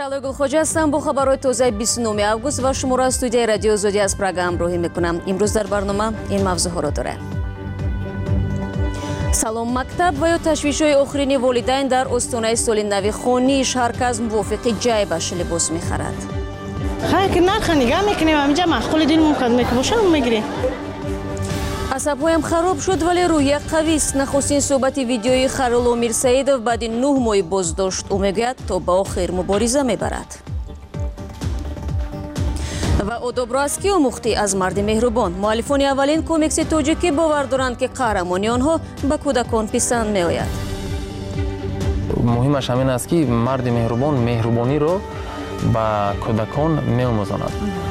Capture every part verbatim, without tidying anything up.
Шалой Гулхоҷа ҳастам бо хабарҳои тозаи бисту нӯҳуми август ва шуморо аз студияи радиои Озодӣ аз Прага ҳамроҳӣ мекунам. Имрӯз дар барнома ин мавзӯъҳоро дорем. Салом мактаб ва ё ташвишҳои охирини волидайн дар остонаи соли нави хонӣ. ҳар кас мувофиқи ҷайбаш либос мехарад. асабҳоям хароб шуд, вале рӯҳия қавист. Нахустин суҳбати видеои Харуло Мирсаидов баъди нӯҳ моҳи боздошт. Ӯ мегӯяд то ба охир мубориза мебарад. ва одобро аз ки омӯхтӣ? Аз марди меҳрубон. муаллифони аввалин комикси тоҷикӣ бовар доранд ки қаҳрамони онҳо ба кӯдакон писанд меояд. муҳимаш ҳамин аст ки марди меҳрубон меҳрубониро ба кӯдакон меомӯзонад.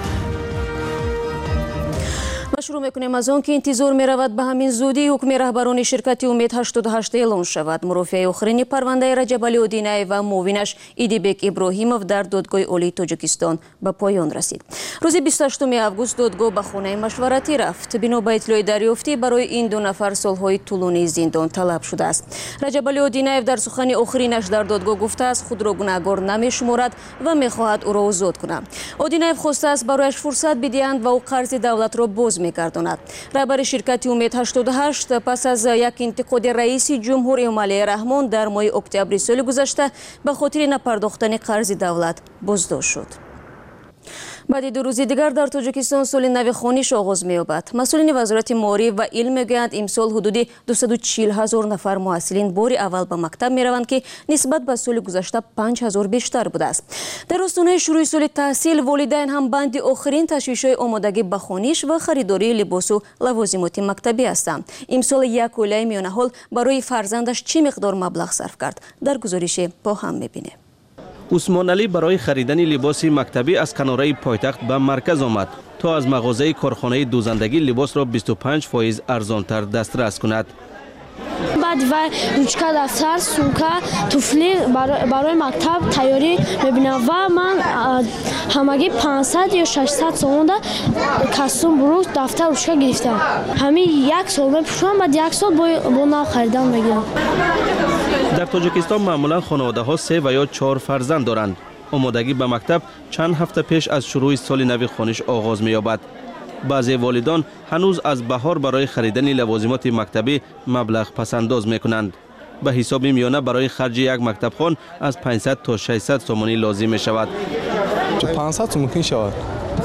ва шурӯъ мекунем аз он ки интизор меравад ба ҳамин зудӣ ҳукми раҳбарони ширкати Умед ҳаштоду ҳашт эълон шавад. мурофиаи охирини парвандаи Раҷабалӣ Одинаев ва муовинаш Идибек Иброҳимов дар додгоҳи Олии Тоҷикистон ба поён расид. рӯзи бисту ҳаштуми август додгоҳ ба хонаи машваратӣ рафт. бино ба иттилои дарёфтӣ барои ин ду нафар солҳои тӯлонии зиндон талаб шудааст. Раҷабалӣ Одинаев дар сухани охиринаш дар додгоҳ гуфтааст худро гунаҳгор намешуморад ва мехоҳад ӯро озод кунад. Одинаев хостааст барояш фурсат бидиҳанд ва ӯ қарзи давлатро боз мегардонад. раҳбари ширкати Умед ҳаштоду ҳашт пас аз як интиқоди раиси ҷумҳур Эмомалии Раҳмон дар моҳи октябри соли гузашта ба хотири напардохтани қарзи давлат боздошт шуд. баъди ду рӯзи дигар дар Тоҷикистон соли нави хониш оғоз меёбад. масъулини вазорати моориф ва илм мегӯянд имсол ҳудуди дусаду чил ҳазор нафар муҳассилин бори аввал ба мактаб мераванд ки нисбат ба соли гузашта панҷ ҳазор бештар будааст. дар остонаи шурӯъи соли таҳсил волидайн ҳам банди охирин ташвишҳои омодагӣ ба хониш ва харидории либосу лавозимоти мактабӣ ҳастанд. имсол як оилаи миёнаҳол барои фарзандаш чӣ миқдор маблағ сарф кард? дар гузориши бо ҳам мебинем. усмоналӣ барои харидани либоси мактабӣ аз канораи пойтахт ба марказ омад то аз мағозаи корхонаи дӯзандагӣ либосро бисту панҷ фоиз арзонтар дастрас кунад. баъд вай ручка, дафтар, сумка, туфли барои мактаб тайёрӣ мебинам ва ман ҳамагӣ панҷсад ё шашсад сомонда костюм, бурук, дафтар, ручка гирифтам. ҳамин як сол мепӯшам, баъд як сол бо нав харидан мегирам. дар Тоҷикистон маъмулан хонаводаҳо се ва ё чор фарзанд доранд. омодагӣ ба мактаб чанд ҳафта пеш аз шурӯъи соли нави хониш оғоз меёбад. баъзе волидон ҳанӯз аз баҳор барои харидани лавозимоти мактабӣ маблағ пасандоз мекунанд. ба ҳисоби миёна барои харҷи як мактабхон аз панҷсад то шашсад сомонӣ лозим мешавад. панҷсад мумкин шавад.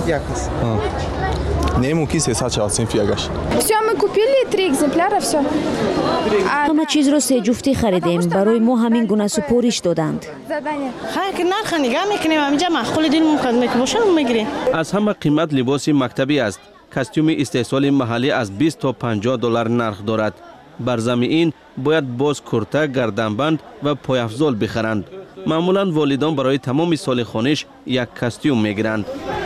Не мумкин сесад шавад синфи ягаш. Всё мы купили три экземпляра, всё. ҳама чизро се ҷуфтӣ харидем. барои мо ҳамин гуна супориш доданд. Задание. аз ҳама қимат либоси мактабӣ аст. костюми истеҳсоли маҳаллӣ аз бист то панҷоҳ доллар нарх дорад. бар замми ин бояд боз курта, гарданбанд ва пойафзол бихаранд. маъмулан волидон барои тамоми соли хониш як костюм мегиранд.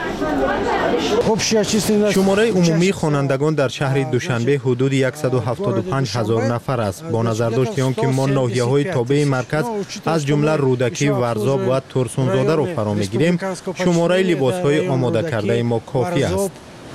шумораи умумии хонандагон дар шаҳри Душанбе ҳудуди яксаду ҳафтоду панҷ ҳазор нафар аст. бо назардошти он ки мо ноҳияҳои тобеи марказ аз ҷумла Рӯдакӣ, Варзоб ва Турсунзодаро фаро мегирем, шумораи либосҳои омодакардаи мо кофӣ аст.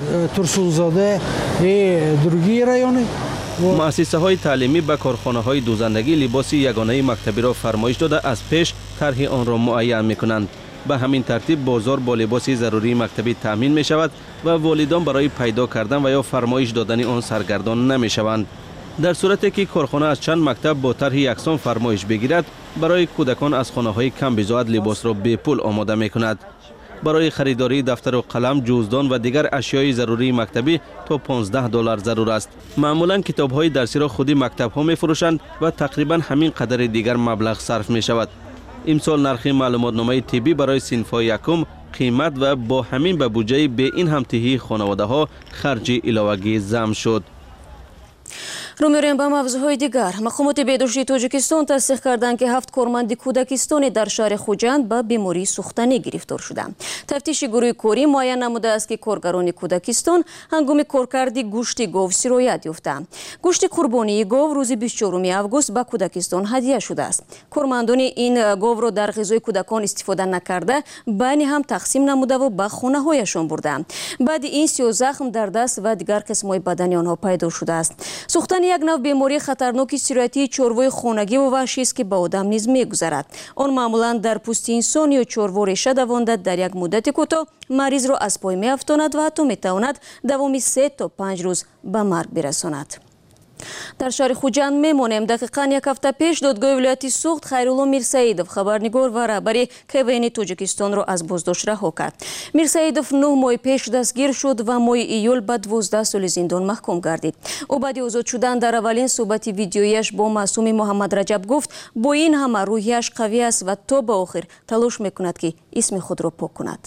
муассисаҳои таълимӣ ба корхонаҳои дӯзандагӣ либоси ягонаи мактабиро фармоиш дода аз пеш тарҳи онро муайян мекунанд. ба ҳамин тартиб бозор бо либоси зарурии мактабӣ таъмин мешавад ва волидон барои пайдо кардан ва ё фармоиш додани он саргардон намешаванд. дар сурате ки корхона аз чанд мактаб бо тарҳи яксон фармоиш бигирад, барои кӯдакон аз хонаҳои камбизоат либосро бепул омода мекунад. барои харидории дафтару қалам, ҷуздон ва дигар ашёи зарурии мактабӣ то понздаҳ доллар зарур аст. маъмулан китобҳои дарсиро худи мактабҳо мефурӯшанд ва тақрибан ҳамин қадари дигар маблағ сарф мешавад. имсол нархи маълумотномаи тиббӣ барои синфҳои якум қимат ва бо ҳамин ба буҷаи бе ин ҳамтиҳии хонаводаҳо харҷи иловагӣ замъ шуд. рӯ мерем ба мавзӯъҳои дигар. мақомоти бедоштии Тоҷикистон тасдиқ карданд ки ҳафт корманди кӯдакистоне дар шаҳри Хуҷанд ба бемории сухтанӣ гирифтор шуданд. тафтиши гурӯҳи корӣ муайян намудааст ки коргарони кӯдакистон ҳангоми коркарди гӯшти гов сироят ёфтаанд. гӯшти қурбонии гов рӯзи бисту чоруми август ба кӯдакистон ҳадия шудааст. кормандони ин говро дар ғизои кӯдакон истифода накарда байни ҳам тақсим намудаву ба хонаҳояшон бурданд. баъди ин сиёзахм дар даст ва дигар қисмҳои бадани онҳо пайдо шудааст. сухтани یک نوع بیماری خطرناک سیرایتی چروای خانگی و وحشی است که به آدم نیز میگذرد. آن معمولا در پوست انسان یا چروا ریشه دوانده در یک مدت کوتاه مریض را از پای میافتاند و حتی میتواند دوامی سه تا پنج روز به مرگ برساند. در شهر خوجند میمانیم. دقیقاً یک هفته پیش دادگاه ولایتی سوخت خیرالله میرسعیدov خبرنگار و رهبر کیوین تاجیکستان را از بازداشت رها کرد. میرسعیدov نه ماه پیش دستگیر شد و ماه ایول به دوازده سال زندان محکوم گردید. او بعد آزاد شدن در اولین صحبت ویدیویش با معصوم محمد رجب گفت با این همه روحیش قوی است و تا به آخر تلاش میکند که اسم خود را پاک کند.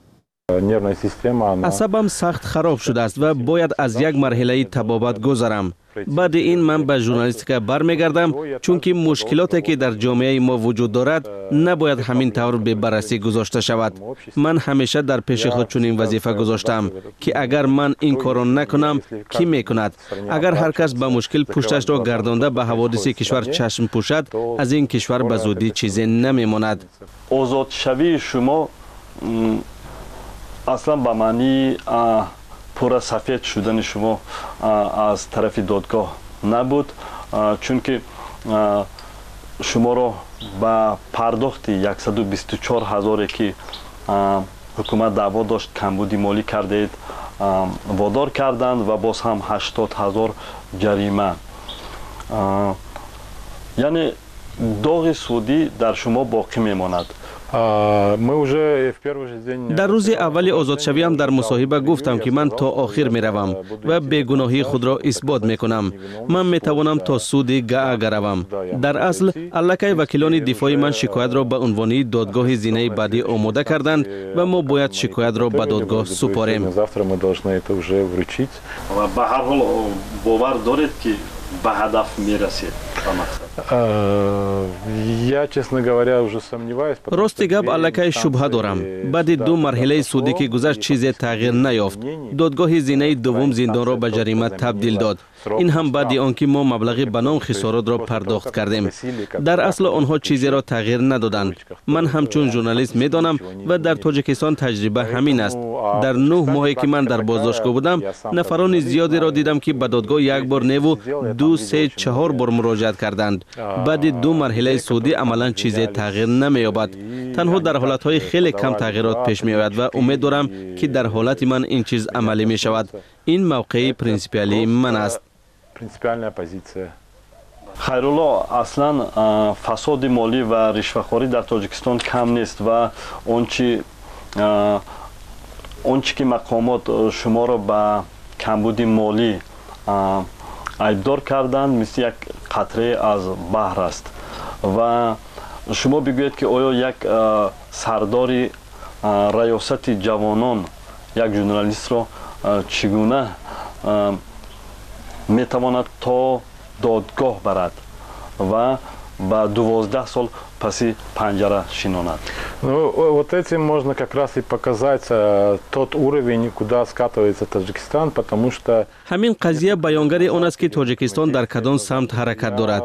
عصبم سخت خراب شده است و باید از یک مرحله تبابت گذرم. بعد این من به ژورنالیستیکا برمیگردم، چون که مشکلاتی که در جامعه ما وجود دارد نباید همین طور به بررسی گذاشته شود. من همیشه در پیش خود چنین وظیفه گذاشتم که اگر من این کارو نکنم کی میکند؟ اگر هر کس به مشکل پشتش را گردانده به حوادث کشور چشم پوشد، از این کشور به زودی چیزی نمیماند. آزاد شوی شما اصلا به معنی پورا سفید شدن شما از طرف دادگاه نبود، چون که شما را به پرداخت صد و بیست و چهار هزار که حکومت دعوا داشت کمبودی مالی کردید وادار کردند و باز هم هشتاد هزار جریمه. یعنی داغ سودی در شما باقی میماند. در روز اول آزادشوی هم در مصاحبه گفتم که من تا آخر می روم و بیگناهی خود را اثبات می کنم. من می توانم تا سود گاه گروم. در اصل الکی وکیلان دفاعی من شکایت را به عنوان دادگاه زینه بعدی آماده کردند و ما باید شکایت را به دادگاه سپاریم. و به هر حال باور دارید که به هدف می رسید؟ راستی گپ الکی شبهه دارم. بعد دو مرحله سودی که گذشت چیزی تغییر نیافت. دادگاه زینه دوم زندان را به جریمه تبدیل داد. این هم بعد آنکه ما مبلغی به نام خسارات را پرداخت کردیم. در اصل آنها چیزی را تغییر ندادند. من همچون ژورنالیست میدانم و در تاجیکستان تجربه همین است. در نه ماهی که من در بازداشتگاه بودم نفران زیادی را دیدم که به دادگاه یک بار نیو دو سه چهار بار مراجعت کردند. بعد دو مرحله سودی عملا چیزی تغییر نمی‌یابد. تنها در حالت‌های خیلی کم تغییرات پیش می‌آید و امید دارم که در حالت من این چیز عملی می‌شود. این موقع پرینسیپالی من است. خیرالله اصلا فساد مالی و رشوه‌خواری در تاجیکستان کم نیست و اونچه اونچه که مقامات شما را به کمبود مالی ایبدار کردند مثل یک قطره از بحر است و شما بگویید که آیا یک سردار ریاست جوانان یک ژورنالیست را چگونه میتواند تا دادگاه برد و با دوازده سال پسی پنجره شیناند؟ Вот этим можно как раз и показать тот уровень, куда скатывается Таджикистан, потому что همین قضیه بیانگر آن است که تاجیکستان در کدام سمت حرکت دارد.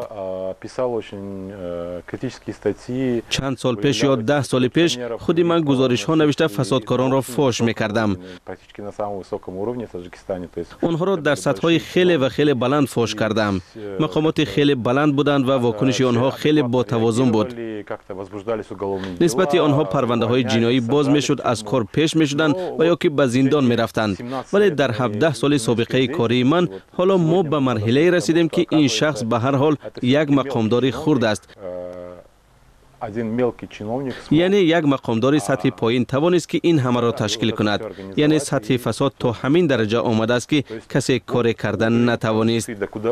چند سال پیش یا ده سال پیش خودی من گزارش ها نوشته فسادکاران را فاش میکردم. آنها را در سطح های خیلی و خیلی بلند فاش کردم. مقامات خیلی بلند بودند و واکنش آنها خیلی با توازن بود. نسبت آنها پرونده های جنایی باز میشد، از کار پیش میشدند و یا که به زندان میرفتند. ولی در هفده سال سابقه کاری من حالا ما به مرحله رسیدیم که این شخص به هر حال یک مقامداری خرد است. یعنی یک مقامداری سطح پایین توانست که این همه را تشکیل کند. یعنی سطح فساد تا همین درجه آمده است که کسی کار کردن نتوانست.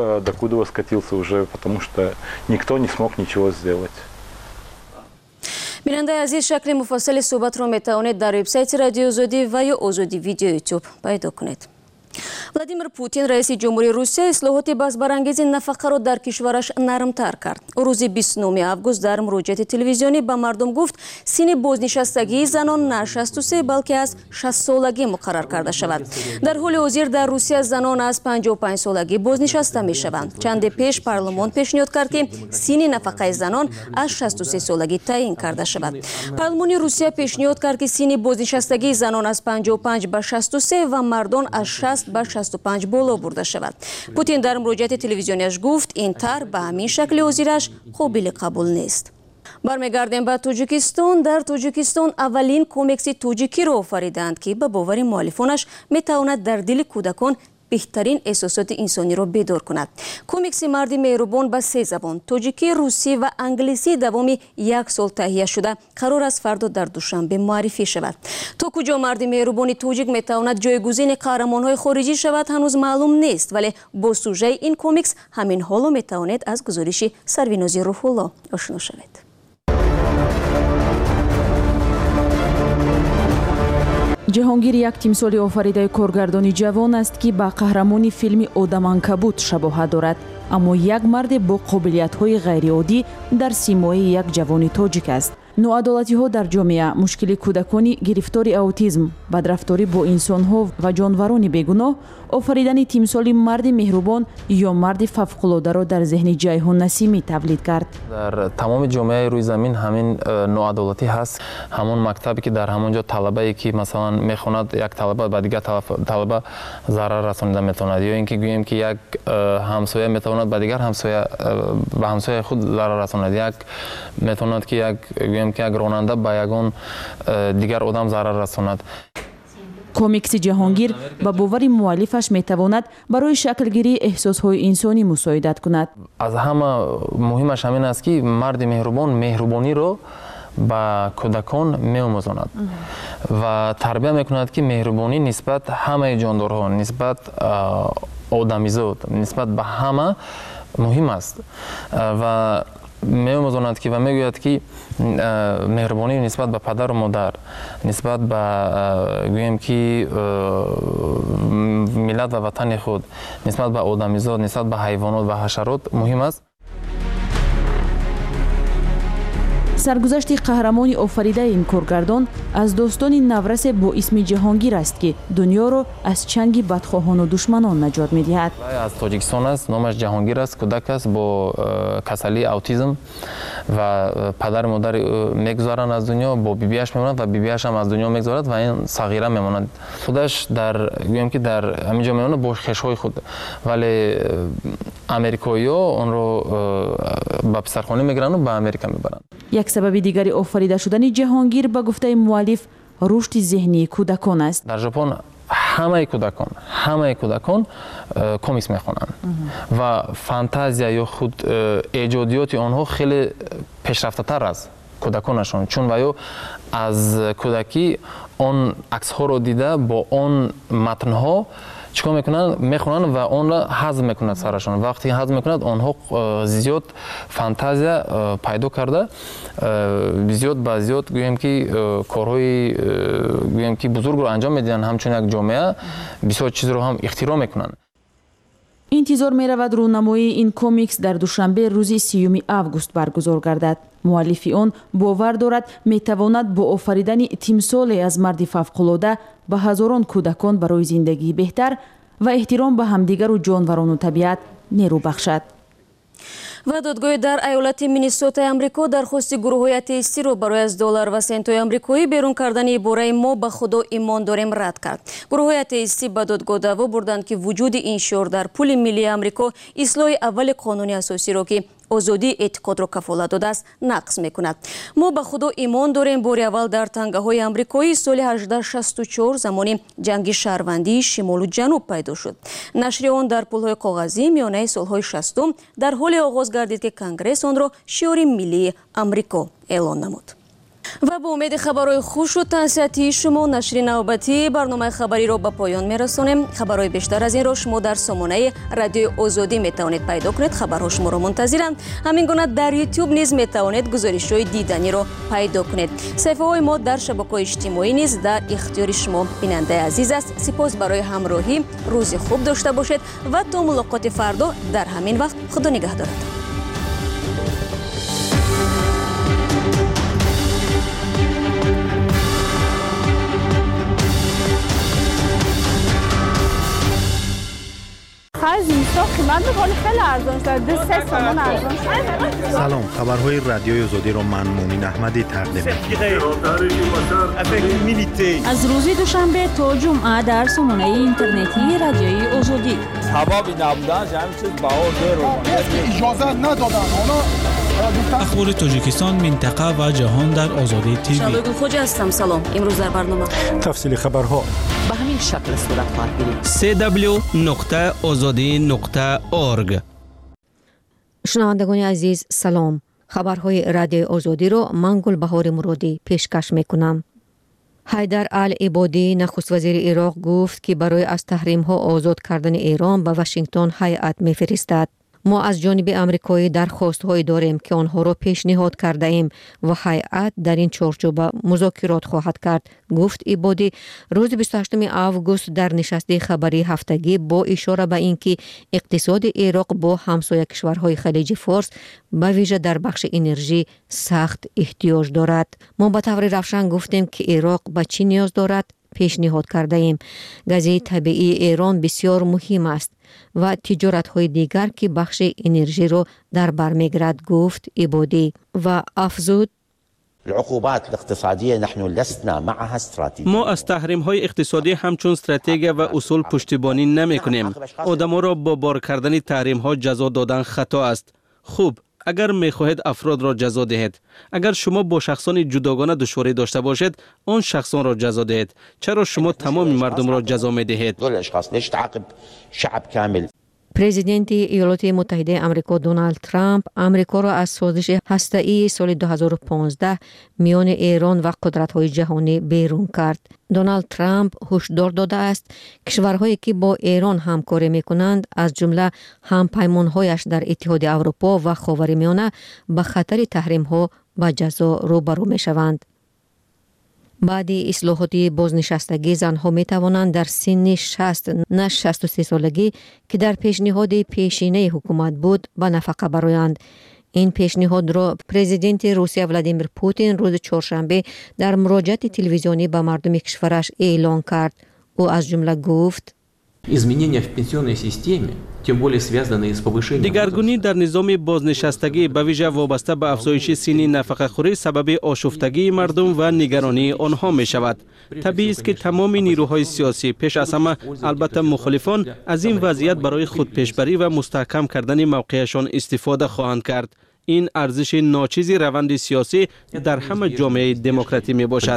بیننده عزیز، شکل مفصل صحبت را میتوانید در وبسایت رادیو آزادی و یا آزادی ویدیو یوتیوب پیدا کنید. ولادیمیر پوتین رئیس جمهوری روسیه اصلاحات بازبرانگیز نفقه را در کشورش نرمتر کرد. روز بیست و نهم آگوست در مراجعه تلویزیونی به مردم گفت سن بازنشستگی زنان نه شصت و سه بلکه از شصت سالگی مقرر کرده شود. در حال حاضر در روسیه زنان از پنجاه و پنج سالگی بازنشسته می شوند. چند پیش پارلمان پیشنهاد کرد که سن نفقه زنان از شصت و سه سالگی تعیین کرده شود. پارلمان روسیه پیشنهاد کرد که سن بازنشستگی زنان از پنجاه و پنج به شصت و سه و مردان از شصت به шасту панҷ боло бурда шавад. Путин дар муроҷиати телевизиониаш гуфт ин тарҳ ба ҳамин шакли ҳозираш қобили қабул нест. бармегардем ба Тоҷикистон. Дар Тоҷикистон аввалин комикси тоҷикиро офариданд ки ба бовари муаллифонаш метавонад дар дили кӯдакон беҳтарин эҳсосоти инсониро бедор кунад. Комикси марди меҳрубон ба се забон тоҷикӣ, русӣ ва англисӣ давоми як сол таҳия шуда қарор аст фардо дар душанбе муаррифӣ шавад. То куҷо марди меҳрубони тоҷик метавонад ҷойгузини қаҳрамонҳои хориҷӣ шавад ҳанӯз маълум нест, вале бо сужаи ин комикс ҳамин ҳоло метавонед аз гузориши Сарвинози Рӯҳулло ошно шавед. ҷаҳонгир як тимсоли офаридаи коргардони ҷавон аст ки ба қаҳрамони филми «Одамкабут» шабоҳат дорад, аммо як марде бо қобилиятҳои ғайриоддӣ дар симои як ҷавони тоҷик аст. ноадолатиҳо дар ҷомеа, мушкили кӯдакони гирифтори аутизм, бадрафторӣ бо инсонҳо ва ҷонварони бегуноҳ, офаридани тимсоли марди меҳрубон ё марди фавқулодаро дар зеҳни Ҷайҳун Насимӣ тавлид кард. дар тамоми ҷомеаи рӯи замин ҳамин ноадолатӣ ҳаст. ҳамон мактабе ки дар ҳамон ҷо талабае ки масалан мехонад як талаба ба дигар талаба зарар расонида метавонад, ё ин ки гӯем ки як ҳамсоя метавонад ба дигар ҳамсоя ба ҳамсояи худ зарар расонад, як метавонад ки як ки як ронанда ба ягон дигар одам зарар расонад. комикси ҷаҳонгир ба бовари муаллифаш метавонад барои шаклгирии эҳсосҳои инсонӣ мусоидат кунад. аз ҳама муҳимаш ҳамин аст ки марди меҳрубон меҳрубониро ба кӯдакон меомӯзонад ва тарбия мекунад ки меҳрубонӣ нисбат ҳамаи ҷондорҳо, нисбат одамизод, нисбат ба ҳама муҳим аст ва меомӯзонад ки ва мегӯяд ки меҳрубонӣ нисбат ба падару модар, нисбат ба гӯем ки миллат ва ватани худ, нисбат ба одамизод, нисбат ба ҳайвонот ва ҳашарот муҳим аст. саргузашти қаҳрамони офаридаи ин коргардон аз достони наврасе бо исми Ҷаҳонгир аст ки дунёро аз чанги бадхоҳону душманон наҷот медиҳад. аз Тоҷикистон аст, номаш Ҷаҳонгир аст, кӯдак аст бо касалии аутизм ва падару модари мегузаранд аз дунё, бо бибияш мемонад ва бибияшам аз дунё мегузарад ва ин сағира мемонад. худаш дар гӯем ки дар ҳамин ҷо мемонад бо хешҳои худ, вале америкоиё онро ба писархонӣ мегиранд ва ба Америка мебаранд. як сабаби дигари офарида шудани Ҷаҳонгир ба гуфтаи муаллиф рушди зеҳнии кӯдакон аст. дар Ҷопон ҳамаи кӯдакон ҳамаи кӯдакон комикс мехонанд ва фантазия ё худ эҷодиёти онҳо хеле пешрафтатар аст кӯдаконашон, чун ва ё аз кӯдакӣ он аксҳоро дида бо он матнҳо чикор мекунанд, мехонанд ва онро ҳазм мекунад сарашон. вақте ҳазм мекунад, онҳо зиёд фантазия пайдо карда зиёд ба зиёд гӯем ки корҳои гӯем ки бузургро анҷом медиҳанд, ҳамчун як ҷомеа бисёр чизро ҳам ихтироъ мекунанд. интизор меравад рӯнамоии ин комикс дар душанбе рӯзи сеюми август баргузор гардад. муаллифи он бовар дорад метавонад бо офаридани тимсоле аз марди фавқулода ба ҳазорон кӯдакон барои зиндагии беҳтар ва эҳтиром ба ҳамдигару ҷонварону табиат нерӯ бахшад. ва додгоҳи дар айолати Миннесотаи Амрико дархости гурӯҳҳои атеистиро барои аз доллар ва сентҳои амрикоӣ берун кардани ибораи «мо ба худо имон дорем» рад кард. гурӯҳҳои атеистӣ ба додгоҳ даъво бурданд ки вуҷуди ин шиор дар пули миллии Амрико ислоҳи аввали қонуни асосиро ки озодии эътиқодро кафолат додааст нақс мекунад. «Мо ба худо имон дорем» бори аввал дар тангаҳои амрикоӣ соли ҳаждаҳ шасту чор замони ҷанги шаҳрвандии шимолу ҷануб пайдо шуд. нашри он дар пулҳои коғазӣ миёнаи солҳои шастум дар ҳоле оғоз гардид ки Конгресс онро шиори миллии Амрико эълон намуд. ва бо умеди хабарҳои хушу тавсиятии шумо нашри навбатӣ барномаи хабариро ба поён мерасонем. хабарҳои бештар аз инро шумо дар сомонаи радиои Озодӣ метавонед пайдо кунед. хабарҳо шуморо мунтазиранд. ҳамин гуна дар YouTube низ метавонед гузоришҳои диданиро пайдо кунед. саҳифаҳои мо дар шабакаҳои иҷтимоӣ низ дар ихтиёри шумо бинандаи азиз аст. сипос барои ҳамроҳӣ. рӯзи хуб дошта бошед ва то мулоқоти фардо дар ҳамин вақт худо нигаҳдорад. зимистон قیمت میکنه خیلی ارزان شده سه تومن ارزان شده. سلام، خبرهای رادیوی آزادی را من مؤمن احمدی تقدیم می‌کنم. از روز دوشنبه تا جمعه در سامانه اینترنتی رادیوی آزادی. هوایی نبودن همین چیز باور رو اجازه ندادن. اخبار تاجیکستان، منطقه و جهان در آزادی تیوی. شالوی خوج هستم. سلام. امروز در برنامه تفصیل خبرها به همین شکل صورت خواهد گرفت. سی دبلیو نقطه آزادی نقطه اورگ. شنوندگان عزیز سلام. خبرهای رادیوی آزادی را من گلبهار مرادی پیشکش میکنم. حیدر العبادی نخست وزیر عراق گفت که برای از تحریم ها آزاد کردن ایران به واشنگتن هیئت میفرستد. ما از جانب آمریکایی درخواست‌هایی داریم که آنها را پیشنهاد کرده ایم و هیئت در این چارچوب مذاکرات خواهد کرد، گفت عبادی روز بیست و هشتم آگوست در نشست خبری هفتگی با اشاره به اینکه اقتصاد عراق با همسایه کشورهای خلیج فارس به ویژه در بخش انرژی سخت احتیاج دارد. ما به طور روشن گفتیم که عراق به چی نیاز دارد، پیشنهاد کرده ایم. گاز طبیعی ایران بسیار مهم است و تجارت های دیگر که بخش انرژی رو در بر میگیرد، گفت عبادی و افزود العقوبات الاقتصادیه نحن لسنا معها استراتیجی. ما از تحریم های اقتصادی همچون استراتژی و اصول پشتیبانی نمی کنیم. آدم را با بار کردن تحریم ها جزا دادن خطا است. خوب، اگر می خواهید افراد را جزا دهید. اگر شما با شخصان جداگانه دشواری داشته باشید، آن شخصان را جزا دهید. چرا شما تمام مردم را جزا می دهید؟ پرزیدنت ایالات متحده آمریکا دونالد ترامپ آمریکا را از سازش هسته‌ای سال دو هزار و پانزده میان ایران و قدرت‌های جهانی بیرون کرد. دونالد ترامپ هشدار داده است کشورهایی که با ایران همکاری می‌کنند از جمله همپیمان‌هایش در اتحاد اروپا و خاورمیانه به خطر تحریم‌ها و جزا روبرو می‌شوند. بعد اصلاحات بازنشستگی زنها می توانند در سن شصت نه شصت و سه سالگی که در پیشنهاد پیشینه حکومت بود به نفقه برآیند. این پیشنهاد را پرزیدنت روسیه ولادیمیر پوتین روز چهارشنبه در مراجعه تلویزیونی به مردم کشورش اعلان کرد. او از جمله گفت изменения в пенсионной системе, тем более связанные с повышением. دیگرگونی در نظام بازنشستگی به ویژه وابسته به افزایش سن نفقه خوری سبب آشفتگی مردم و نگرانی آنها می شود. طبیعی است که تمام نیروهای سیاسی پیش از همه البته مخالفان از این وضعیت برای خودپیشبری و مستحکم کردن موقعشان استفاده خواهند کرد. این ارزش ناچیز روند سیاسی در همه جامعه دموکراتی می باشد.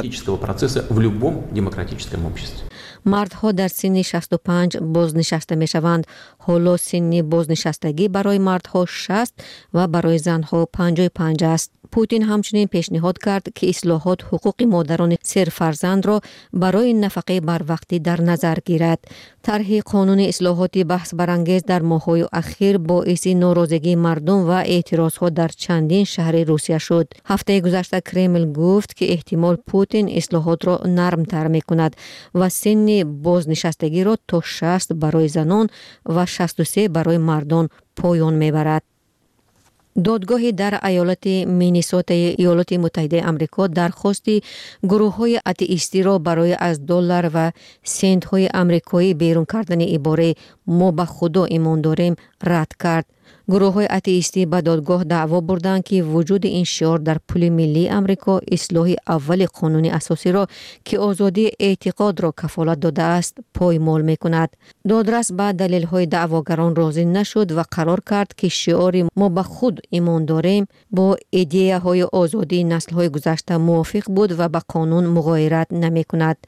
مردها در سن شصت و پنج بازنشسته می شوند. حالا سن بازنشستگی برای مردها شصت و برای زنها پنجاه و پنج است. پوتین همچنین پیشنهاد کرد که اصلاحات حقوق مادران سرفرزند را برای نفقه بر وقتی در نظر گیرد. طرح قانون اصلاحات بحث برانگیز در ماه‌های اخیر باعث ناراضگی مردم و اعتراضها در چندین شهر روسیه شد. هفته گذشته کرمل گفت که احتمال پوتین اصلاحات را نرمتر می‌کند و سن بازنشستگی را تا شصت برای زنان و شصت و سه برای مردان پایان می‌برد. دادگاهی در ایالت مینیسوتا ایالات متحده آمریکا درخواست گروه‌های آتئیستی را برای از دلار و سنت‌های آمریکایی بیرون کردن عباره ما به خدا ایمان داریم رد کرد. گروه‌های آتئیستی به دادگاه دعوا بردند که وجود این شعار در پول ملی آمریکا اصلاح اول قانون اساسی را که آزادی اعتقاد را کفالت داده است پایمال می‌کند. دادرس با دلیل‌های دعواگران راضی نشد و قرار کرد که شعار ما به خود ایمان داریم با ایده‌های آزادی نسل‌های گذشته موافق بود و به قانون مغایرت نمی‌کند.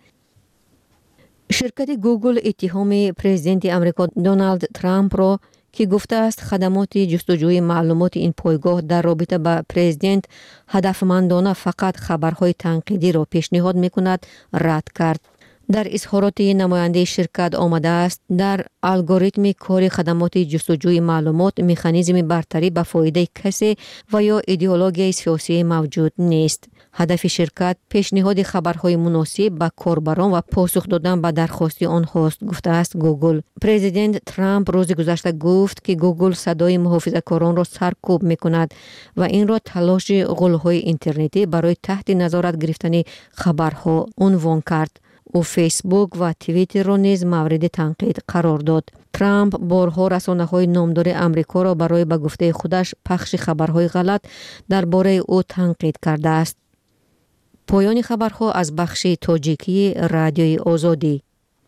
شرکت گوگل اتهام پرزیدنت آمریکا دونالد ترامپ را که گفته است خدمات جستجوی معلومات این پایگاه در رابطه با پرزیدنت هدفمندانه فقط خبرهای تنقیدی را پیشنهاد می‌کند رد کرد. در اظهارات نماینده شرکت آمده است در الگوریتم کار خدمات جستجوی معلومات مکانیزم برتری به فایده کسی و یا ایدئولوژی سیاسی موجود نیست. هدف شرکت پیشنهاد خبرهای مناسب به کاربران و پاسخ دادن به درخواست آنهاست، گفته است گوگل. پرزیدنت ترامپ روز گذشته گفت که گوگل صدای محافظه‌کاران را سرکوب می‌کند و این را تلاش غول‌های اینترنتی برای تحت نظارت گرفتن خبرها عنوان کرد. او فیسبوک و توییتر را نیز مورد تنقید قرار داد. ترامپ بارها رسانه‌های نامدار آمریکا را برای به گفته خودش پخش خبرهای غلط درباره او تنقید کرده است. پایان خبرها از بخش تاجیکی رادیوی آزادی.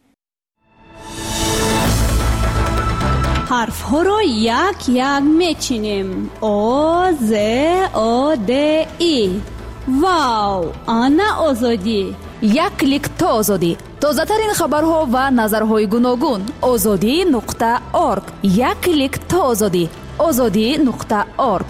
حرف ها را یک یک میچینیم. آ ز آ د ای. واو، آنا آزادی. یک کلیک تا آزادی. تازه ترین خبرها و نظرهای گوناگون. آزادی نقطه آرگ. یک کلیک تا آزادی. آزادی نقطه آرگ.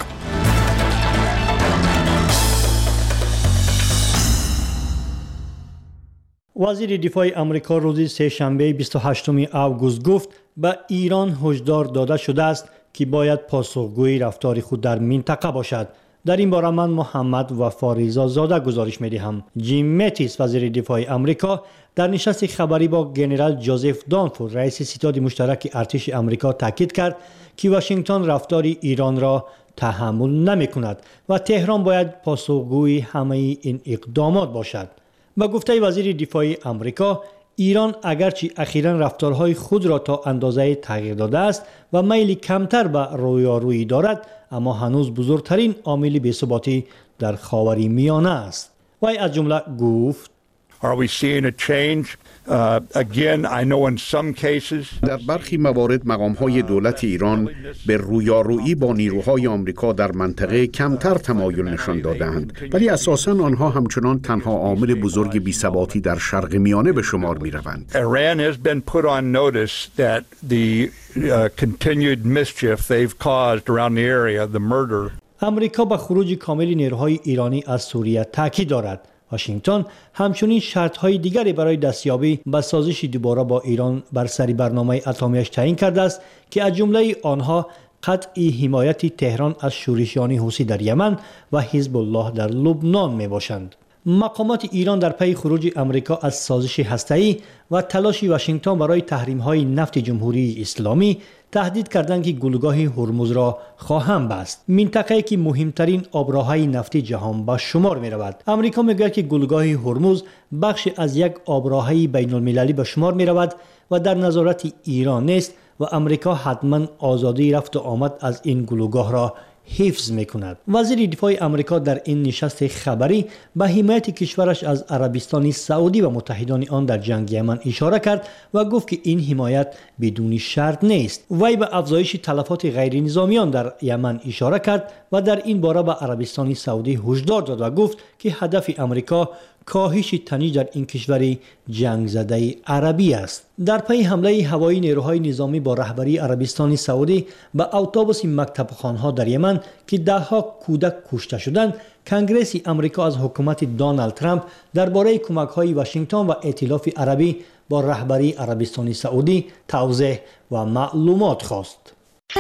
وزیر دفاع آمریکا روز سه‌شنبه بیست و هشتم آگوست گفت به ایران هشدار داده شده است که باید پاسخگوی رفتار خود در منطقه باشد. در این باره من محمد وفاریزا زاده گزارش می‌دهم. جیم متیس وزیر دفاع آمریکا در نشست خبری با ژنرال جوزف دانفورد رئیس ستاد مشترک ارتش آمریکا تاکید کرد که واشنگتن رفتار ایران را تحمل نمی‌کند و تهران باید پاسخگوی همه این اقدامات باشد. با گفته وزیر دفاع آمریکا، ایران اگرچه اخیراً رفتارهای خود را تا اندازه تغییر داده است و میل کمتر به رویارویی دارد، اما هنوز بزرگترین عامل بی‌ثباتی در خاورمیانه است. وی از جمله گفت: Are we seeing a change? Uh, again, I know in some cases در برخی موارد مقام‌های دولت ایران به رویارویی با نیروهای آمریکا در منطقه کمتر تمایل نشان دادند، ولی اساساً آنها همچنان تنها عامل بزرگ بی‌ثباتی در شرق میانه به شمار می‌روند. Iran has been put on notice that the uh, continued mischief they've caused around the area, the murder. آمریکا به خروج کامل نیروهای ایرانی از سوریه تاکید دارد. واشنگتن همچنین شرط‌های دیگری برای دستیابی به سازش دوباره با ایران بر سر برنامه اتمیش تعیین کرده است که از جمله آنها قطع حمایت تهران از شورشیان حوثی در یمن و حزب الله در لبنان میباشند. مقامات ایران در پی خروج آمریکا از سازش هسته‌ای و تلاش واشنگتن برای تحریم‌های نفت جمهوری اسلامی تهدید کردند که گلوگاه هرمز را خواهند بست. منطقه‌ای که مهمترین آبراهای نفتی جهان به شمار می‌رود. آمریکا می‌گوید که گلوگاه هرمز بخش از یک آبراهای بین‌المللی به شمار می‌رود و در نظارت ایران است و آمریکا حتما آزادی رفت و آمد از این گلوگاه را حفظ می‌کند. وزیر دفاع آمریکا در این نشست خبری به حمایت کشورش از عربستان سعودی و متحدان آن در جنگ یمن اشاره کرد و گفت که این حمایت بدون شرط نیست. وی به افزایش تلفات غیر نظامیان در یمن اشاره کرد و در این باره به عربستان سعودی هشدار داد و گفت که هدف آمریکا کاهش تنش در این کشور جنگ زده عربی است. در پی حمله هوایی نیروهای نظامی با رهبری عربستان سعودی به اتوبوس مکتبخانه‌ها در یمن که ده‌ها کودک کشته شدند، کنگره آمریکا از حکومت دونالد ترامپ درباره کمک‌های واشنگتن و ائتلاف عربی با رهبری عربستان سعودی توضیح و معلومات خواست.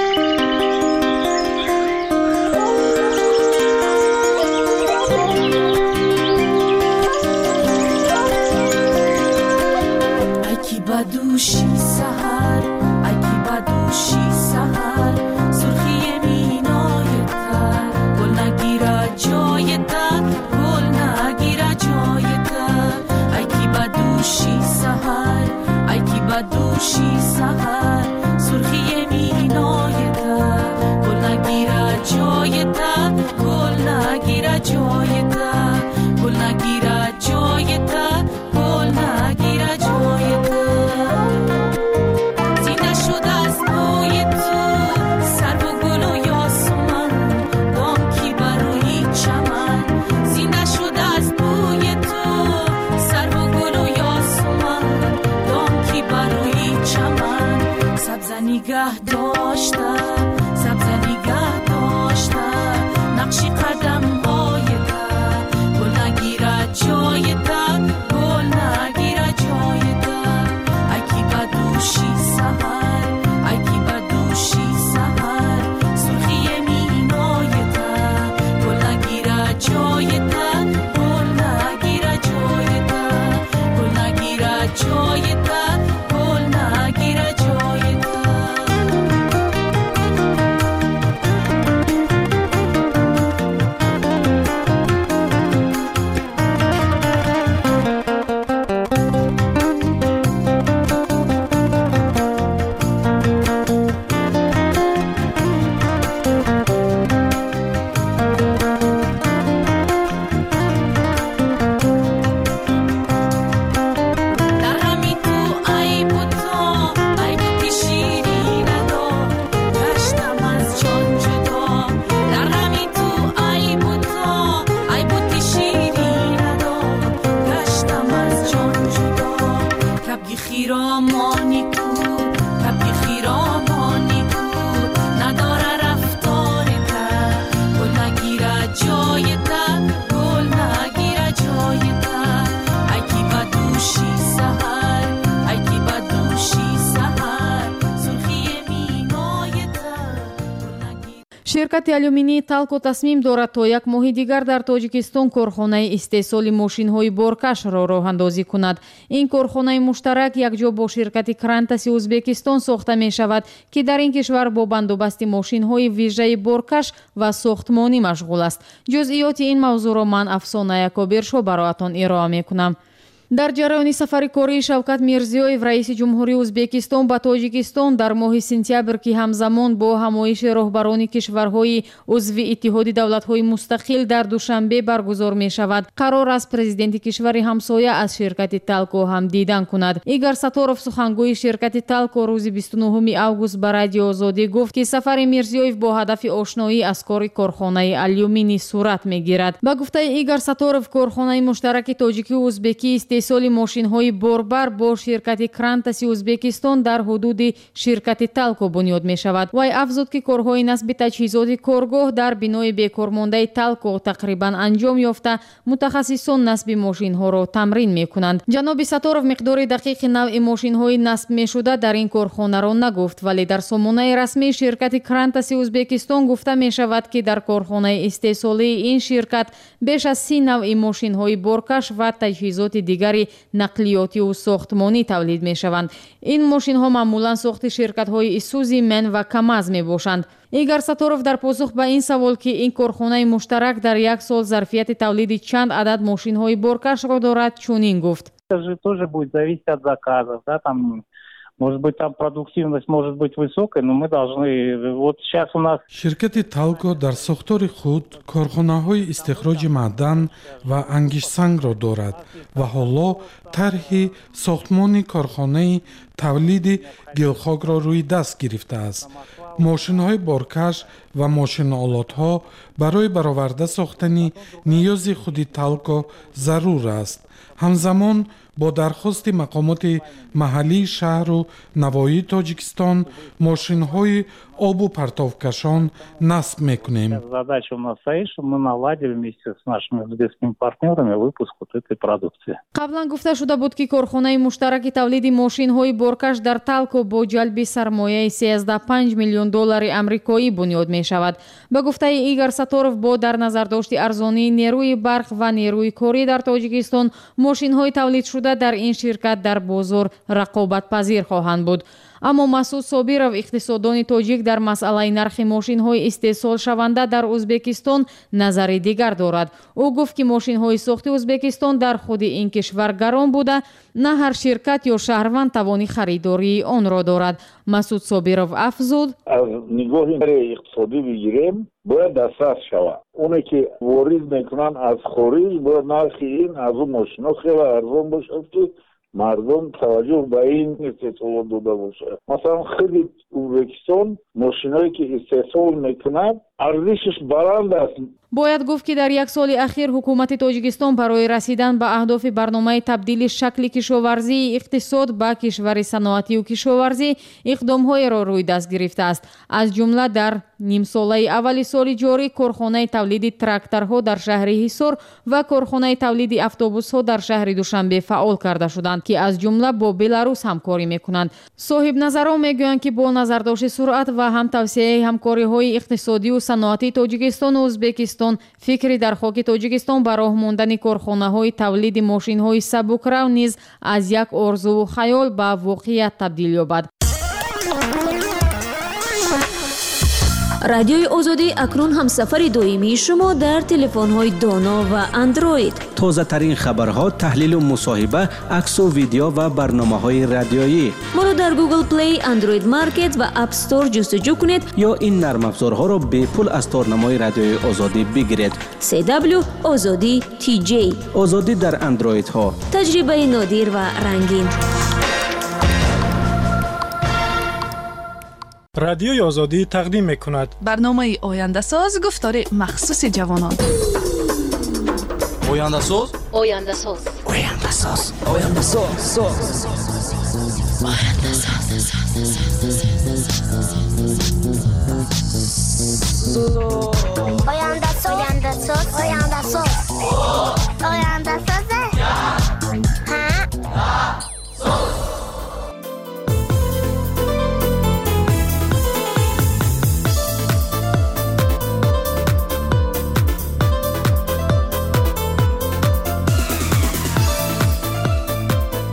بدوشی سحر اگی بدوشی سحر سرخی مینای تر گل نگیره جای تر گل نگیره جای تر اگی بدوشی سحر اگی بدوشی سحر سرخی مینای تر گل نگیره جای تر گل نگیره جای تر گل نگیره جای تر گل نگیره جای تر نگاه داشته سبز نگاه داشته نقشی قدم های در گل نگیره جای در گل نگیره جای در اکی بدوشی سحر اکی بدوشی سحر سرخی مینای در گل نگیره جای در گل نگیره جای در گل نگیره جای در گل نگیره جای در ширкати алюминии Талко тасмим дорад то як моҳи дигар дар Тоҷикистон корхонаи истеҳсоли мошинҳои боркашро роҳандозӣ кунад. Ин корхонаи муштарак якҷо бо ширкати Крантаси Узбекистон сохта мешавад, ки дар ин кишвар бо бандобасти мошинҳои вижаи боркаш ва сохтмонӣ машғул аст. ҷузъиёти ин мавзӯъро ман Афсона Якобиршо бароятон ироа мекунам. дар ҷараёни сафари кории Шавкат Мирзиёев раиси ҷумҳурии Узбекистон ба Тоҷикистон дар моҳи сентябр, ки ҳамзамон бо ҳамоиши роҳбарони кишварҳои узви Иттиҳоди давлатҳои мустақил дар Душанбе баргузор мешавад, қарор аст президенти кишвари ҳамсоя аз ширкати Талко ҳам дидан кунад. Игор Саторов, сухангӯи ширкати Талко, рӯзи бисту нӯҳуми август ба Радиои Озодӣ гуфт, ки сафари Мирзиёев бо ҳадафи ошноӣ аз кори корхонаи алюминӣ сурат мегирад. Ба гуфтаи Игор Саторов, корхонаи муштараки тоҷикию узбекӣ истеҳсоли мошинҳои борбар бо ширкати Крантаси Узбекистон дар ҳудуди ширкати Талко бунёд мешавад. Вай афзуд, ки корҳои насби таҷҳизоти коргоҳ дар бинои бекормондаи Талко тақрибан анҷом ёфта, мутахассисон насби мошинҳоро тамрин мекунанд. ҷаноби Саторов миқдори дақиқи навъи мошинҳои насб мешуда дар ин корхонаро нагуфт, вале дар сомонаи расмии ширкати Крантаси Узбекистон гуфта мешавад, ки дар корхонаи истеҳсолии ин ширкат беш аз си навъи мошинҳои боркаш ва таҷҳизоти дигар нақлиётию сохтмонӣ тавлид мешаванд. Ин мошинҳо маъмулан сохти ширкатҳои Исузи, Мен ва Камаз мебошанд. Игор Саторов дар посух ба ин савол, ки ин корхонаи муштарак дар як сол зарфияти тавлиди чанд адад мошинҳои боркашро дорад, чунин гуфт. Это же тоже будет зависеть от заказов, да, там может быть, там продуктивность может быть высокой, но мы должны... Вот сейчас у нас... Ширкати Талко дар сохтори худ корхонаҳои истихроҷи маъдан ва ангишсангро дорад ва ҳоло тарҳи сохтмони корхонаи тавлиди гилхокро рӯи даст гирифтааст. мошинҳои боркаш ва мошиноолотҳо барои бароварда сохтани ниёзи худи Талко зарур аст. ҳамзамон бо дархости мақомоти маҳаллии шаҳру навоии Тоҷикистон мошинҳои обу партовкашон насб мекунем. Задача у нас стоит, чтобы мы наладили вместе с нашими узбекскими партнерами выпуск вот этой продукции. Қаблан гуфта шуда буд, ки корхонаи муштараки тавлиди мошинҳои боркаш дар Талко бо ҷалби сармояи сездах панҷ миллион доллари амрикоӣ бунёд мешавад. Ба гуфтаи Игор Саторов, бо дар назардошти арзонии нерӯи барқ ва нерӯи корӣ дар Тоҷикистон, мошинҳои тавлид шуда дар ин ширкат дар бозор рақобатпазир хоҳанд буд. Аммо Масуд Собиров, иқтисоддони тоҷик, дар масъалаи нархи мошинҳои истеҳсолшаванда дар Узбекистон назари дигар дорад. Ӯ гуфт, ки мошинҳои сохти Узбекистон дар худи ин кишвар гарон буда, на ҳар ширкат ё шаҳрванд тавони харидории онро дорад. Масуд Собиров афзуд: аз нигоҳи иқтисодӣ бигирем, бояд дастрас шавад. оне ки ворид мекунанд аз хориҷ, бояд нархи ин аз он мошинҳо хеле арзон бошад, ки мардум таваҷҷӯҳ ба ин истеҳсолот дода бошад. Масалан, хеле Ӯзбекистон мошинҳое ки истеҳсол мекунад, арзишаш баланд аст. Бояд гуфт, ки дар як соли ахир ҳукумати Тоҷикистон барои расидан ба аҳдофи барномаи табдили шакли кишоварзии иқтисод ба кишвари саноатию кишоварзӣ иқдомҳоеро рӯй даст гирифтааст. Аз ҷумла дар нимсолаи аввали соли ҷорӣ корхонаи тавлиди тракторҳо дар шаҳри Ҳисор ва корхонаи тавлиди автобусҳо дар шаҳри Душанбе фаъол карда шуданд, ки аз ҷумла бо Беларус ҳамкорӣ мекунанд. Соҳибназарон мегӯянд, ки бо назардошти суръат ва ҳам тавсеяи ҳамкориҳои иқтисодию саноатии Тоҷикистону Узбекистон, фикри дар хоки Тоҷикистон ба роҳ мондани корхонаҳои тавлиди мошинҳои сабукрав низ аз як орзуву хаёл ба воқеият табдил ёбад. радиои озодӣ акнун ҳамсафари доимии шумо дар телефонҳои доно ва андроид. тозатарин хабарҳо, таҳлилу мусоҳиба, аксу видео ва барномаҳои радиоӣ. моро дар Google Play, Android Market ва App Store ҷустуҷӯ кунед ё ин нармафзорҳоро бепул аз торнамои радиои озодӣ бигиред. си дабл ю озодӣ ти ҷей. озодӣ дар андроидҳо. таҷрибаи нодир ва рангин. радиои озодӣ тақдим мекунад барномаи ояндасоз, гуфтори махсуси ҷавонон. ояндасоз ояндасоз ояндасоз ояндасоз ояндасоз ояндасоз ояндасоз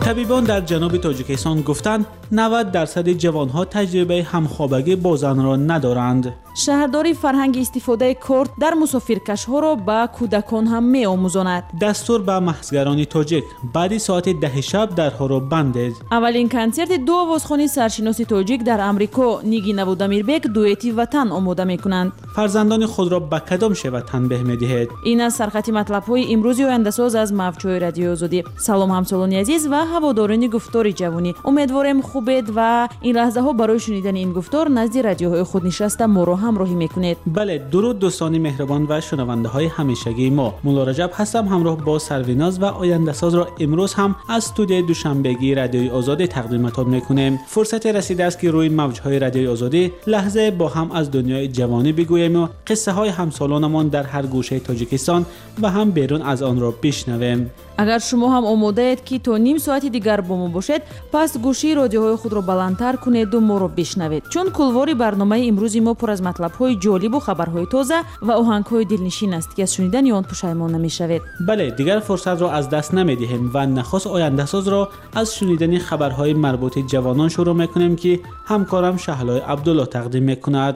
طبیبان در جنوب تاجیکستان گفتند نود درصد جوانها تجربه همخوابگی با زن را ندارند. شهرداری فرهنگ استفاده کرد در مسافرکش‌ها را به کودکان هم می‌آموزاند. دستور به محضران تاجیک بعد ساعت ده شب درها را بندید. اولین کنسرت دو آوازخوانی سرشناس تاجیک در آمریکا نیگین و دمیربک دوئتی وطن آماده می‌کنند. فرزندان خود را به کدام شیوه تنبیه می‌دهید؟ این از سرخط مطلب‌های امروزی آینده‌ساز از موج‌های رادیو آزادی. سلام همسالان عزیز و هواداران گفتار جوانی. امیدوارم خوبید و این لحظه‌ها برای شنیدن این گفتار نزد رادیوهای خود نشسته ما را همراهی می‌کنید. بله، درود دوستان مهربان و شنونده‌های همیشگی ما. مولا رجب هستم، همراه با سرویناز و آینده‌ساز را امروز هم از استودیو دوشنبگی رادیوی آزادی تقدیمتان می‌کنیم. فرصت رسیده است که روی موج‌های رادیوی آزادی لحظه با هم از دنیای جوانی بگوییم و قصه‌های همسالانمان در هر گوشه تاجیکستان و هم بیرون از آن را بشنویم. اگر شما هم آماده اید که تا نیم ساعت دیگر با ما باشید، پس گوشی رادیوهای خود را بلندتر کنید و ما را بشنوید، چون کلوار برنامه امروز ما پر از مطلب‌های جالب و خبرهای تازه و آهنگ‌های دلنشین است که از شنیدن آن پشیمان نمی‌شوید. بله، دیگر فرصت را از دست نمی‌دهیم و نخست آینده‌ساز را از شنیدن خبرهای مربوط جوانان شروع می‌کنیم که همکارم شهلای عبدالله تقدیم می‌کند.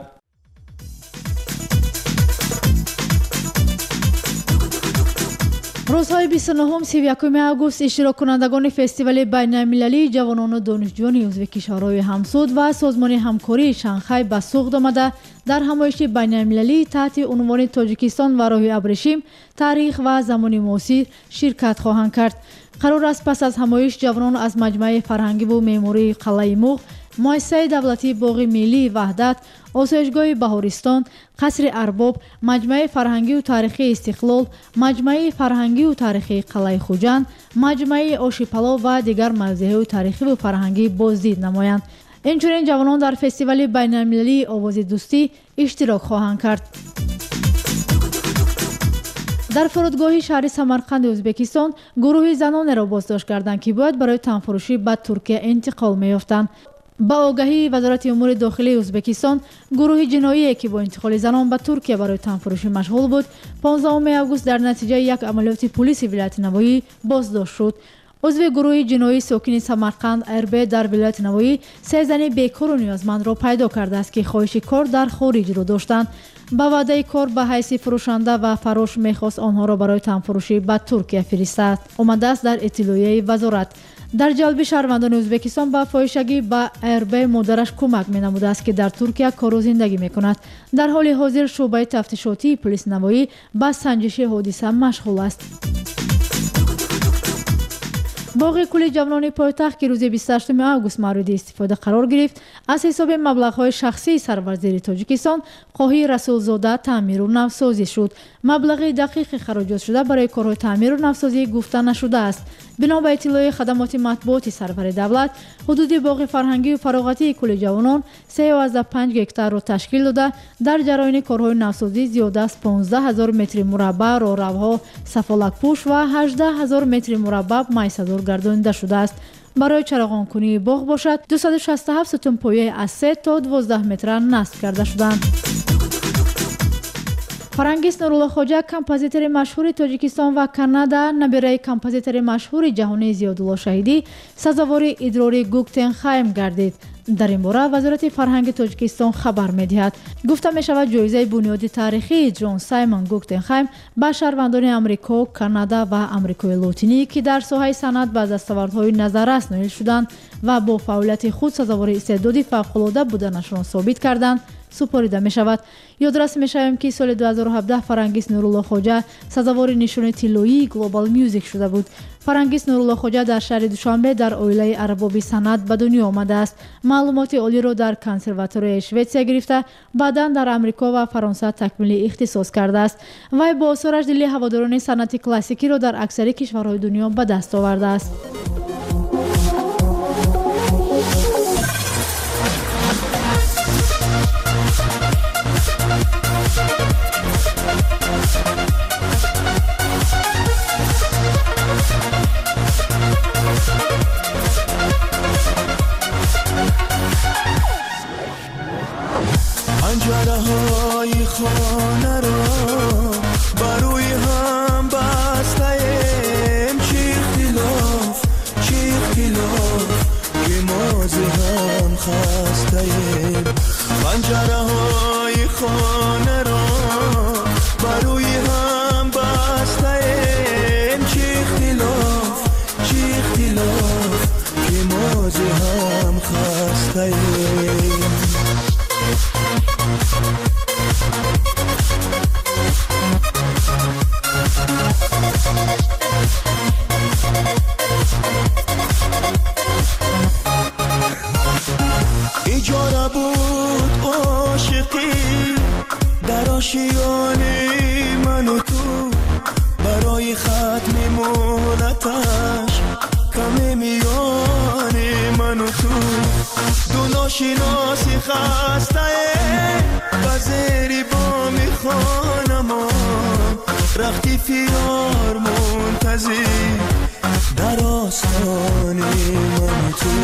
روزهای بیست و نه سی و یک آگوست اشتراک کنندگان فستیوال بین‌المللی جوانان و دانشجویان عضو کشورهای همسود و سازمان همکاری شانگهای به سوق آمده در همایش بین‌المللی تحت عنوان تاجیکستان و راه ابریشم تاریخ و زمان معاصر شرکت خواهند کرد. قرار است پس از همایش جوانان از مجمع فرهنگی و معماری قلعه موغ، مؤسسه دولتی باغ ملی وحدت، آسایشگاه بهارستان، قصر ارباب، مجمع فرهنگی و تاریخی استقلال، مجمع فرهنگی و تاریخی قلعه خوجند، مجمع آشیپلا و دیگر موضعهای تاریخی و فرهنگی بازدید نمایند. اینچنین جوانان در فستیوال بین‌المللی آواز دوستی اشتراک خواهند کرد. در فرودگاه شهر سمرقند ازبکستان گروه زنان را بازداشت کردند که باید برای تنفروشی به ترکیه انتقال می‌یافتند. با آگاهی وزارت امور داخلی ازبکستان، گروه جنایی که با انتقال زنان به ترکیه برای تنفروشی مشغول بود، پانزدهم آگوست در نتیجه یک عملیات پلیس ولایت نوایی بازداشت شد. عضو گروه جنایی ساکن سمرقند اربه در ولایت نوایی سه زن بیکار و نیازمند را پیدا کرده است که خواهش کار در خارج را داشتند. با وعده کار به حیث فروشنده و فروش میخواست آنها را برای تنفروشی به ترکیه فرستد. آمده است در اطلاعیه وزارت. در جلب شهروندان ازبکستان به فاحشگی به اربه مادرش کمک می‌نموده است که در ترکیه کار و زندگی می‌کند. در حال حاضر شعبه تفتیشاتی پلیس نوایی به سنجش حادثه مشغول است. باغ کل جوانان پایتخت که روز بیست و هشتم آگوست مورد استفاده قرار گرفت، از حساب مبلغ‌های شخصی سرور تاجیکستان خواهی رسولزاده تعمیر و نوسازی شد. مبلغ دقیق خراجات شده برای کارهای تعمیر و نوسازی گفته نشده است. بنا به اطلاع خدمات مطبوعات سرور دولت، حدود باغ فرهنگی و فراغتی کل جوانان سه و پنج هکتار را تشکیل داده در جریان کارهای نوسازی زیاده از پانزده هزار متر مربع راهروها، سفالک پوش و هجده هزار متر مربع میسدور گردانیده شده است. برای چراغان کنی باغ باشد دویست و شصت و هفت ستون پایه از سه تا دوازده متر نصب کرده شدند. فرانگیس نورالله خوجا کمپوزیتور مشهور تاجیکستان و کانادا نبیره کمپوزیتور مشهور جهانی زیادالله شهیدی سزاوار ادرار گوگتنهایم گردید. در این باره وزارت فرهنگ تاجیکستان خبر می‌دهد. گفته می‌شود جایزه بنیادی تاریخی جان سایمون گوگتنهایم به شهروندان آمریکا، کانادا و آمریکای لاتینی که در ساحه صنعت به دستاوردهای نظررس نائل شدند و با فعالیت خود سزاوار استعداد فوق‌العاده بودنشان ثابت کردند سپاریده می شود. یادرس می شویم که سال دو هزار و هفده فرانگیس نورالله خوجا سزاوار نشان طلایی گلوبال میوزیک شده بود. فرانگیس نورالله خوجا در شهر دوشنبه در اویله اربابی صنعت به دنیا آمده است. معلومات عالی را در کنسرواتوری شوئدیا گرفته، بعدا در آمریکا و فرانسه تکمیل اختصاص کرده است. وی با آثارش دل هواداران صنعت کلاسیکی را در اکثر کشورهای دنیا به دست آورده است. پنجره های خانه را بروی هم بسته ایم چی اختلاف چی اختلاف اختلاف که ما ز هم خسته‌ایم پنجره های خانه را بروی هم بسته‌ایم چه اختلاف چه اختلاف که ما ز هم خسته‌ایم اجاره بود عاشقی در آشیانه من و تو برای ختم مهلتش کم میان من و تو دو ناشناسی خسته و زیری با میخوانم رختی فیار منتظر در آستان من تو.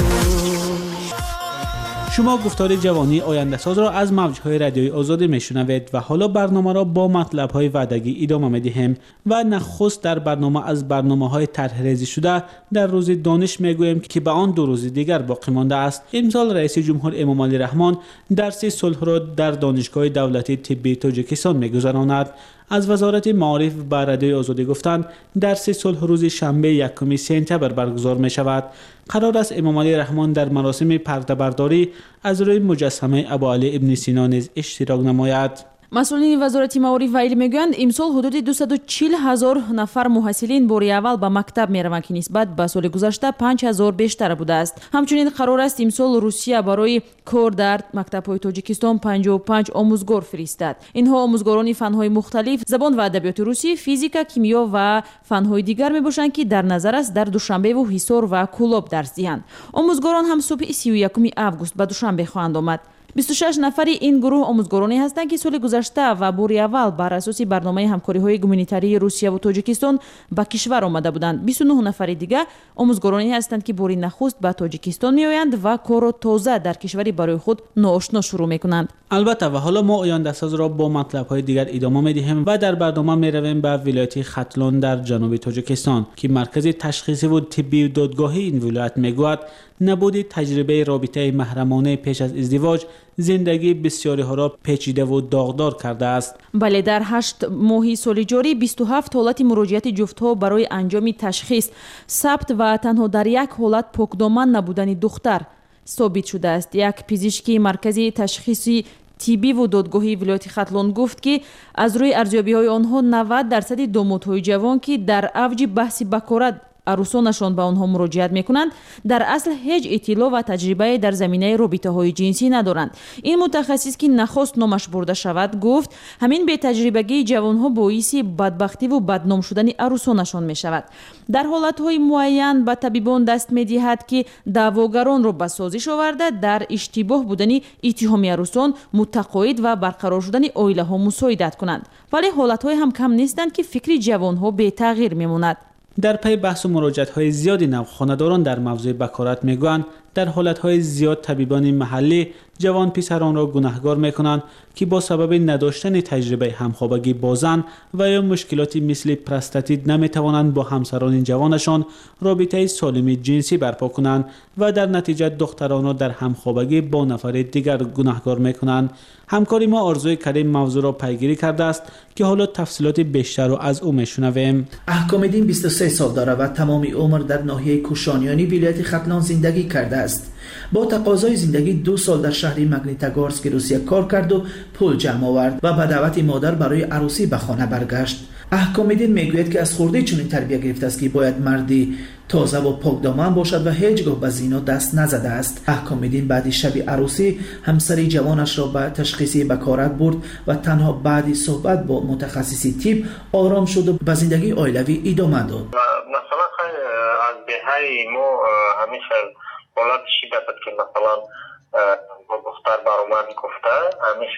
شما گفتار جوانی آینده ساز را از موجهای رادیوی آزاد میشنوید و حالا برنامه را با مطلب های وعدگی ادامه میدهیم و نخست در برنامه از برنامه های طرح ریزی شده در روز دانش میگوییم که به آن دو روز دیگر باقی مانده است. امسال رئیس جمهور امام علی رحمان درس صلح را در دانشگاه دولتی طبی تاجیکستان میگذراند. از وزارت معارف به رادیوی آزادی گفتند درس صلح روز شنبه یکم سپتامبر برگزار می شود. قرار است امام علی رحمان در مراسم پرده برداری از روی مجسمه ابوعلی ابن سینا نیز اشتراک نماید. مسئولین وزارت معارف و علم میگویند امسال حدود دویست و چهل هزار نفر محصلین باری اول به مکتب میروند که نسبت به سال گذشته پنج هزار بیشتر بوده است. همچنین قرار است امسال روسیه برای کار در مکتب‌های تاجیکستان پنجاه و پنج آموزگار فرستد. اینها آموزگاران فن‌های مختلف زبان و ادبیات روسی، فیزیک، کیمیا و فن‌های دیگر میباشند که در نظر است در دوشنبه و حصار و کولاب درس دهند. آموزگاران هم صبح سی و یکم آگوست به دوشنبه خواهند آمد. بیست و شش نفری این گروه آموزگارانی هستند که سال گذشته و باری اول بر اساس برنامه همکاری‌های گومانیتاری روسیه و تاجیکستان به کشور آمده بودند. بیست و نه نفر دیگر آموزگارانی هستند که باری نخست به تاجیکستان میآیند و کار تازه در کشوری برای خود ناآشنا شروع میکنند. البته و حالا ما آینده ساز را با مطلب‌های دیگر ادامه میدهیم و در برنامه میرویم به ولایت ختلان در جنوب تاجیکستان که مرکز تشخیصی و طبی و دادگاهی این ولایت میگوید نبود تجربه رابطه محرمانه پیش از ازدواج زندگی بسیاری ها را پیچیده و داغدار کرده است. بله، در هشت ماهی سال جاری بیست و هفت حالت مراجعت جفت‌ها برای انجام تشخیص ثبت و تنها در یک حالت پاکدامن نبودن دختر ثابت شده است. یک پزشکی مرکزی تشخیصی طبی و دادگاهی ولایت ختلان گفت که از روی ارزیابی‌های آنها نود درصد دامادهای جوان که در اوج بحث بکارت عروسانشان به آنها مراجعت میکنند در اصل هیچ اطلاع و تجربه در زمینه رابطه های جنسی ندارند. این متخصص که نخست نامش برده شود گفت همین بی تجربگی جوانها باعث بدبختی و بدنام شدن عروسانشان می شود. در حالت های معین به طبیبان دست می دهد که دعواگران را به سازش آورده در اشتباه بودن اتهام عروسان متقاعد و برقرار شدن عائله ها مساعدت کنند. ولی حالت های هم کم نیستند که فکر جوانها بی تغییر میماند. در پی بحث و مراجعت های زیادی نوخانه‌داران در موضوع بکارت میگویند در حالت های زیاد طبیبان محلی جوان پسران را گناهکار میکنند که با سبب نداشتن تجربه همخوابگی با زن و یا مشکلاتی مثل پرستاتیت نمیتوانند با همسران جوانشان رابطه سالم جنسی برپا کنند و در نتیجه دختران را در همخوابگی با نفر دیگر گناهکار میکنند. همکاری ما آرزوی کریم موضوع را پیگیری کرده است که حالا تفصیلات بیشتر را از او میشنویم. احکام دین بیست و سه سال دارد و تمام عمر در ناحیه کوشانیانی ولایت ختلان زندگی کرده است. با تقاضای زندگی دو سال در شهر مگنیتگورسک روسیه کار کرد و پول جمع آورد و به دعوت مادر برای عروسی به خانه برگشت. احکام دین میگوید که از خردگی چنین تربیت گرفته است که باید مردی تازه و پاکدامن باشد و هیچگاه به زنا دست نزده است. احکام دین بعد شب عروسی همسری جوانش را به تشخیصی بکارت برد و تنها بعد صحبت با متخصصی طب آرام شد و به زندگی عائلوی ادامه داد. مثلا از بهای ما همیشه حالت شده بود که مثلا با دختر برامن گفته همیشه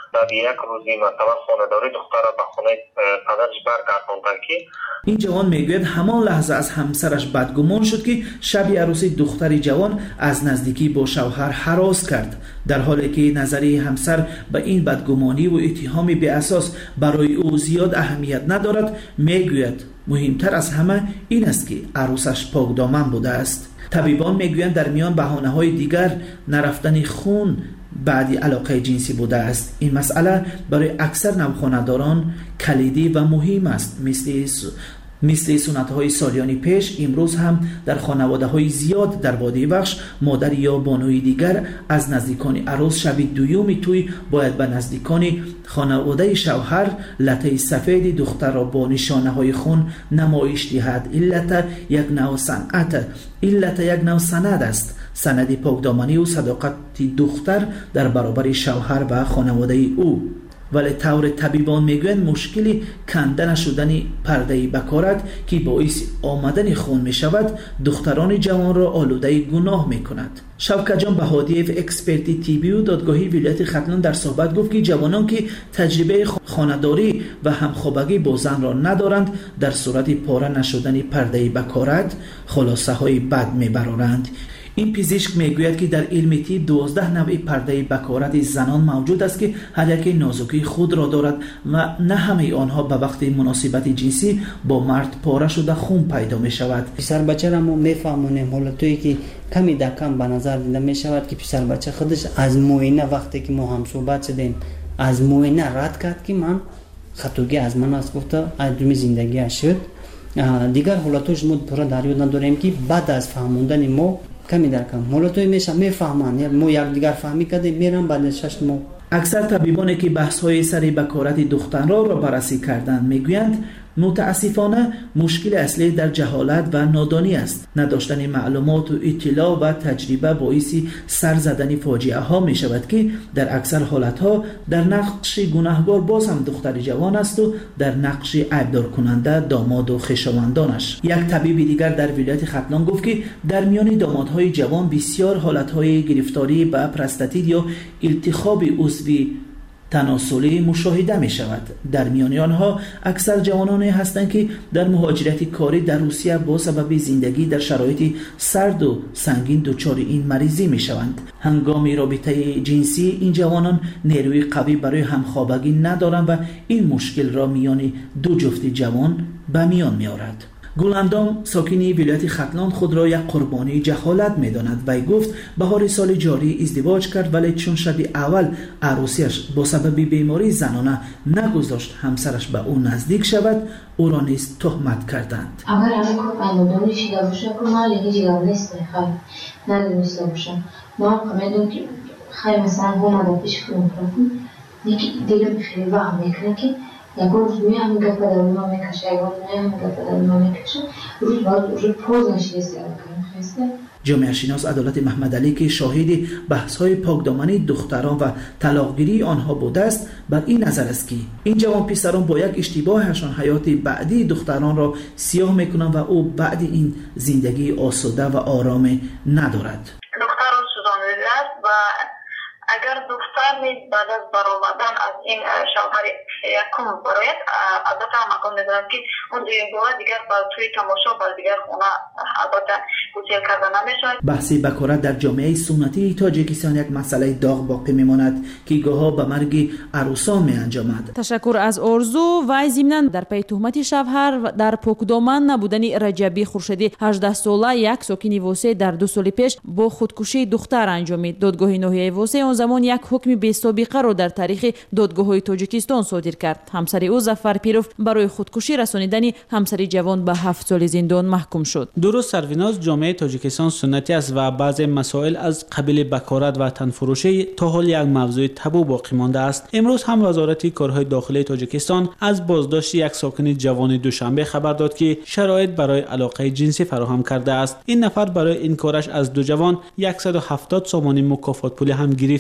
در یک روزی مثلا خانه‌داری دختر را به خانه پدرش برگرداندن که این جوان میگوید همان لحظه از همسرش بدگمان شد که شب عروسی دختر جوان از نزدیکی با شوهر هراس کرد، در حالی که نظریه همسر به این بدگمانی و اتهام بی اساس برای او زیاد اهمیت ندارد. میگوید مهمتر از همه این است که عروسش پاکدامن بوده است. طبیبان میگویند در میان بهانه‌های دیگر نرفتن خون بعدی علاقه جنسی بوده است. این مسئله برای اکثر نوخانه‌داران کلیدی و مهم است. مثل مثل سنت‌های سالیانی پیش امروز هم در خانواده‌های زیاد در وادی وخش مادر یا بانوی دیگر از نزدیکان عروس شب دوم توی باید به نزدیکان خانواده شوهر لطه سفید دختر را با نشانه‌های خون نمایش دهد. علت یک نوع صنعت، علت یک نوع سند است، سند پاکدامنی و صداقت دختر در برابر شوهر و خانواده او. ولی طور طبیبان میگویند مشکلی کندن شدن پرده بکارت که باعث آمدن خون می شود دختران جوان را آلوده گناه می کند. شوکت جان بهادیف اکسپرتی تیبی و دادگاهی ولایت ختلان در صحبت گفت که جوانان که تجربه خانه‌داری و همخوابگی با زن را ندارند در صورت پاره نشدن پرده بکارت خلاصه های بد می برارند. این پزشک میگوید که در علم طب دوازده نوع پرده بکارت زنان موجود است که هر یک نازکی خود را دارد و نه همه آنها به وقت مناسبت جنسی با مرد پاره شده خون پیدا می شود. پسر بچه را ما میفهمونیم حالتایی که کمی در کم به نظر دیده می شود که پسر بچه خودش از معاینه وقتی که ما هم صحبت شدیم از معاینه رد کرد که من خطوگی از من است گفته ادامه زندگی شد. دیگر حالتاش ما پورا در یاد نداریم که بعد از فهموندن ما کمی در کم حالتوی میشه میفهمن ما یک دیگر فهمی کردیم میرم بعد شش ماه. اکثر طبیبانی که بحث های سر بکارت دختران را بررسی کردند میگویند متاسفانه مشکل اصلی در جهالت و نادانی است. نداشتن معلومات و اطلاع و تجربه باعث سر زدن فاجعه ها می شود که در اکثر حالت ها در نقش گناهکار باز هم دختر جوان است و در نقش عیبدار کننده داماد و خویشاوندانش. یک طبیب دیگر در ولایت ختلان گفت که در میان دامادهای جوان بسیار حالت های گرفتاری به پروستات یا التهاب عضوی تناسلی مشاهده می شود. در میان آنها اکثر جوانانی هستند که در مهاجرت کاری در روسیه با سبب زندگی در شرایط سرد و سنگین دچار این مریضی می شوند. هنگام رابطه جنسی این جوانان نیروی قوی برای همخوابگی ندارند و این مشکل را میان دو جفت جوان به میان می آورد. گلاندام ساکنی ولایت ختلان خود را یک قربانی جهالت می‌داند و گفت بهار سال جاری ازدواج کرد ولی چون شب اول عروسیش با سبب بیماری زنانه نگذاشت همسرش به او نزدیک شود او را نیز تهمت کردند. اگر همه قربانی شده باشه که ما لیگی جگر نیست خیلی ندونسته باشم ما هم میدونم که خیلی مثلا هم در پیش کنم دیگه خیلی وهم میکنه که یکون روز می هم گفت در ما میکشه یکون می هم گفت در ما میکشه روز باید روز پوز نشیسته کنیم خیسته. جامعه شناس عدالت محمد علی که شاهد بحث‌های پاکدامنی دختران و طلاقگیری آنها بوده است بر این نظر است که این جوان پسران با یک اشتباهشان حیات بعدی دختران را سیاه میکنند و او بعد این زندگی آسوده و آرام ندارد. دختر رو سوزانده است و اگر دختر نیز بعد از برآمدن از این شوهر یکم برایت البته هم مکان میدونم که اون دویم بار دیگر با توی تماشا با دیگر خونه البته گسیل کردن نمیشود. بحث بکارت در جامعه سنتی تاجیکستان یک مسئله داغ باقی میماند که گاها به مرگ عروسان می انجامد. تشکر از آرزو. و ضمناً در پی تهمت شوهر در پاکدامن نبودن رجبی خورشیدی هجده ساله یک ساکن واسه در دو سال پیش با خودکشی دختر انجامید. دادگاه ناحیه واسه اون زمان یک حکم بی سابقه را در تاریخ دادگاه‌های تاجیکستان صادر کرد. همسر او ظفر پیروف برای خودکشی رسانیدن همسر جوان به هفت سال زندان محکوم شد. درست سرویناز جامعه تاجیکستان سنتی است و بعضی مسائل از قبیل بکارت و تنفروشی تا حال یک موضوع تابو باقی مانده است. امروز هم وزارت کارهای داخلی تاجیکستان از بازداشت یک ساکن جوان دوشنبه خبر داد که شرایط برای علاقه جنسی فراهم کرده است. این نفر برای این کارش از دو جوان صد و هفتاد سومانی مکافات پولی هم گرفت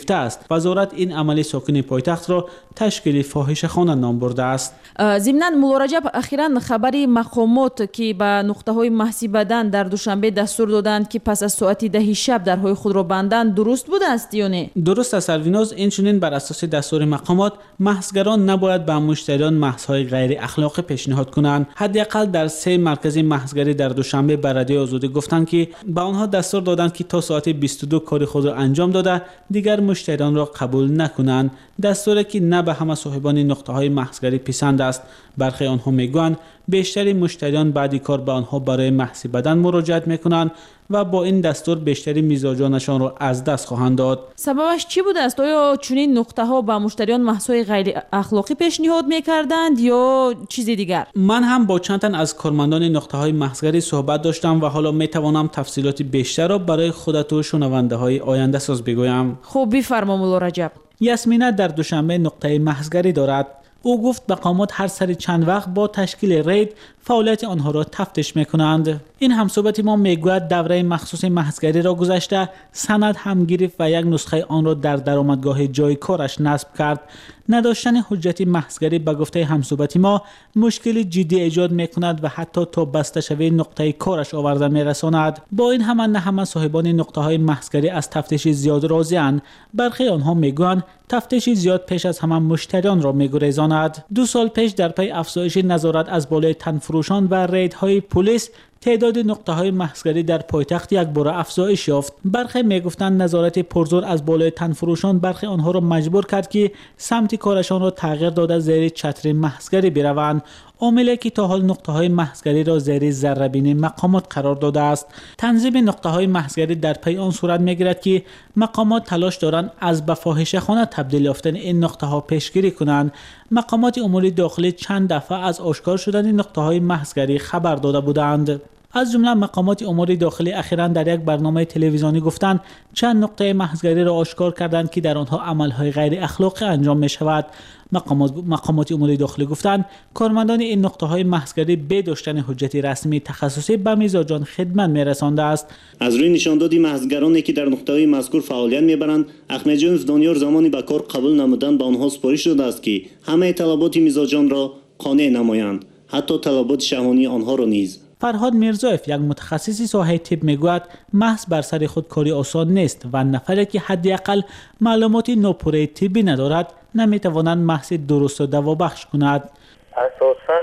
گرفته است. وزارت این عمل ساکن پایتخت را تشکیل فاحشه‌خانه نام برده است. ضمناً مولا رجب اخیراً خبری مقامات که به نقطه‌های محسی بدن در دوشنبه دستور دادند که پس از ساعت ده شب درهای خود را بندند درست بوده است یا نه؟ درست است سرویناز. اینچنین بر اساس دستور مقامات محضگران نباید به مشتریان محض‌های غیر اخلاقی پیشنهاد کنند. حداقل در سه مرکز محضگری در دوشنبه به رادیوی آزادی گفتند که به آنها دستور دادند که تا ساعت بیست و دو کار خود را انجام داده دیگر مشتریان را قبول نکنند. دستوری که نه به همه صاحبان نقطه‌های محضگری پسند است. برخی آنها میگویند بیشتری مشتریان بعد کار به آنها برای محض بدن مراجعت میکنند و با این دستور بیشتری مزاجانشان را از دست خواهند داد. سببش چی بوده است؟ آیا چنین نقطه‌ها به مشتریان محض‌های غیر اخلاقی پیشنهاد میکردند یا چیزی دیگر؟ من هم با چند تن از کارمندان نقطه‌های محضگری صحبت داشتم و حالا میتوانم تفصیلات بیشتر را برای خودت و شنونده‌های آینده ساز بگویم. خب بفرما مولا رجب. یاسمینا در دوشنبه نقطه محضگری دارد. او گفت مقامات هر سر چند وقت با تشکیل رید فعالیت آنها را تفتیش میکنند. این همصحبت ما میگوید دوره مخصوص محضگری را گذشته، سند هم گرفت و یک نسخه آن را در درآمدگاه جای کارش نصب کرد. نداشتن حجت محضگری به گفته همصحبت ما مشکل جدی ایجاد میکند و حتی تا بسته شوی نقطه کارش آورده میرساند. با این همه نه همه صاحبان نقطه های محضگری از تفتیش زیاد راضی اند. برخی آنها میگویند تفتیش زیاد پیش از همه مشتریان را میگریزاند. دو سال پیش در پی افزایش نظارت از بالای تنفروشان و ریدهای پلیس تعداد نقطه‌های محضگری در پایتخت یک بار افزایش یافت. برخی میگفتند نظارت پرزور از بالای تنفروشان برخی آنها را مجبور کرد که سمت کارشان را تغییر داده زیر چتر محضگری بروند. عاملی که تا حال نقطه‌های محضگری را زیر ذره‌بین مقامات قرار داده است. تنظیم نقطه‌های محضگری در پی آن صورت می‌گیرد که مقامات تلاش دارند از به فاحشه‌خانه تبدیل یافتن این نقطه‌ها پیشگیری کنند. مقامات امور داخلی چند دفعه از آشکار شدن نقطه‌های محضگری خبر داده بودند. از جمله مقامات امور داخلی اخیراً در یک برنامه تلویزیونی گفتند چند نقطه محضگری را آشکار کردند که در آنها عملهای غیر اخلاقی انجام می شود. مقامات مقامات امور داخلی گفتند کارمندان این نقطه های محضگری به داشتن حجت رسمی تخصصی به میزاجان خدمت می رسانده است. از روی نشاندادی محضگرانی که در نقطه های مذکور فعالیت می برند، احمدجان دانیار زمانی به کار قبول نمودن به آنها سپارش داده است که همه طلبات میزاجان را قانع نمایند، حتی طلبات شهوانی آنها را نیز. فرهاد میرزایف یک متخصص ساحه طب میگوید محض بر سر خود کاری آسان نیست و نفری که حداقل معلومات ناپوره طبی ندارد نمیتواند محض درست و دوابخش کند. اساساً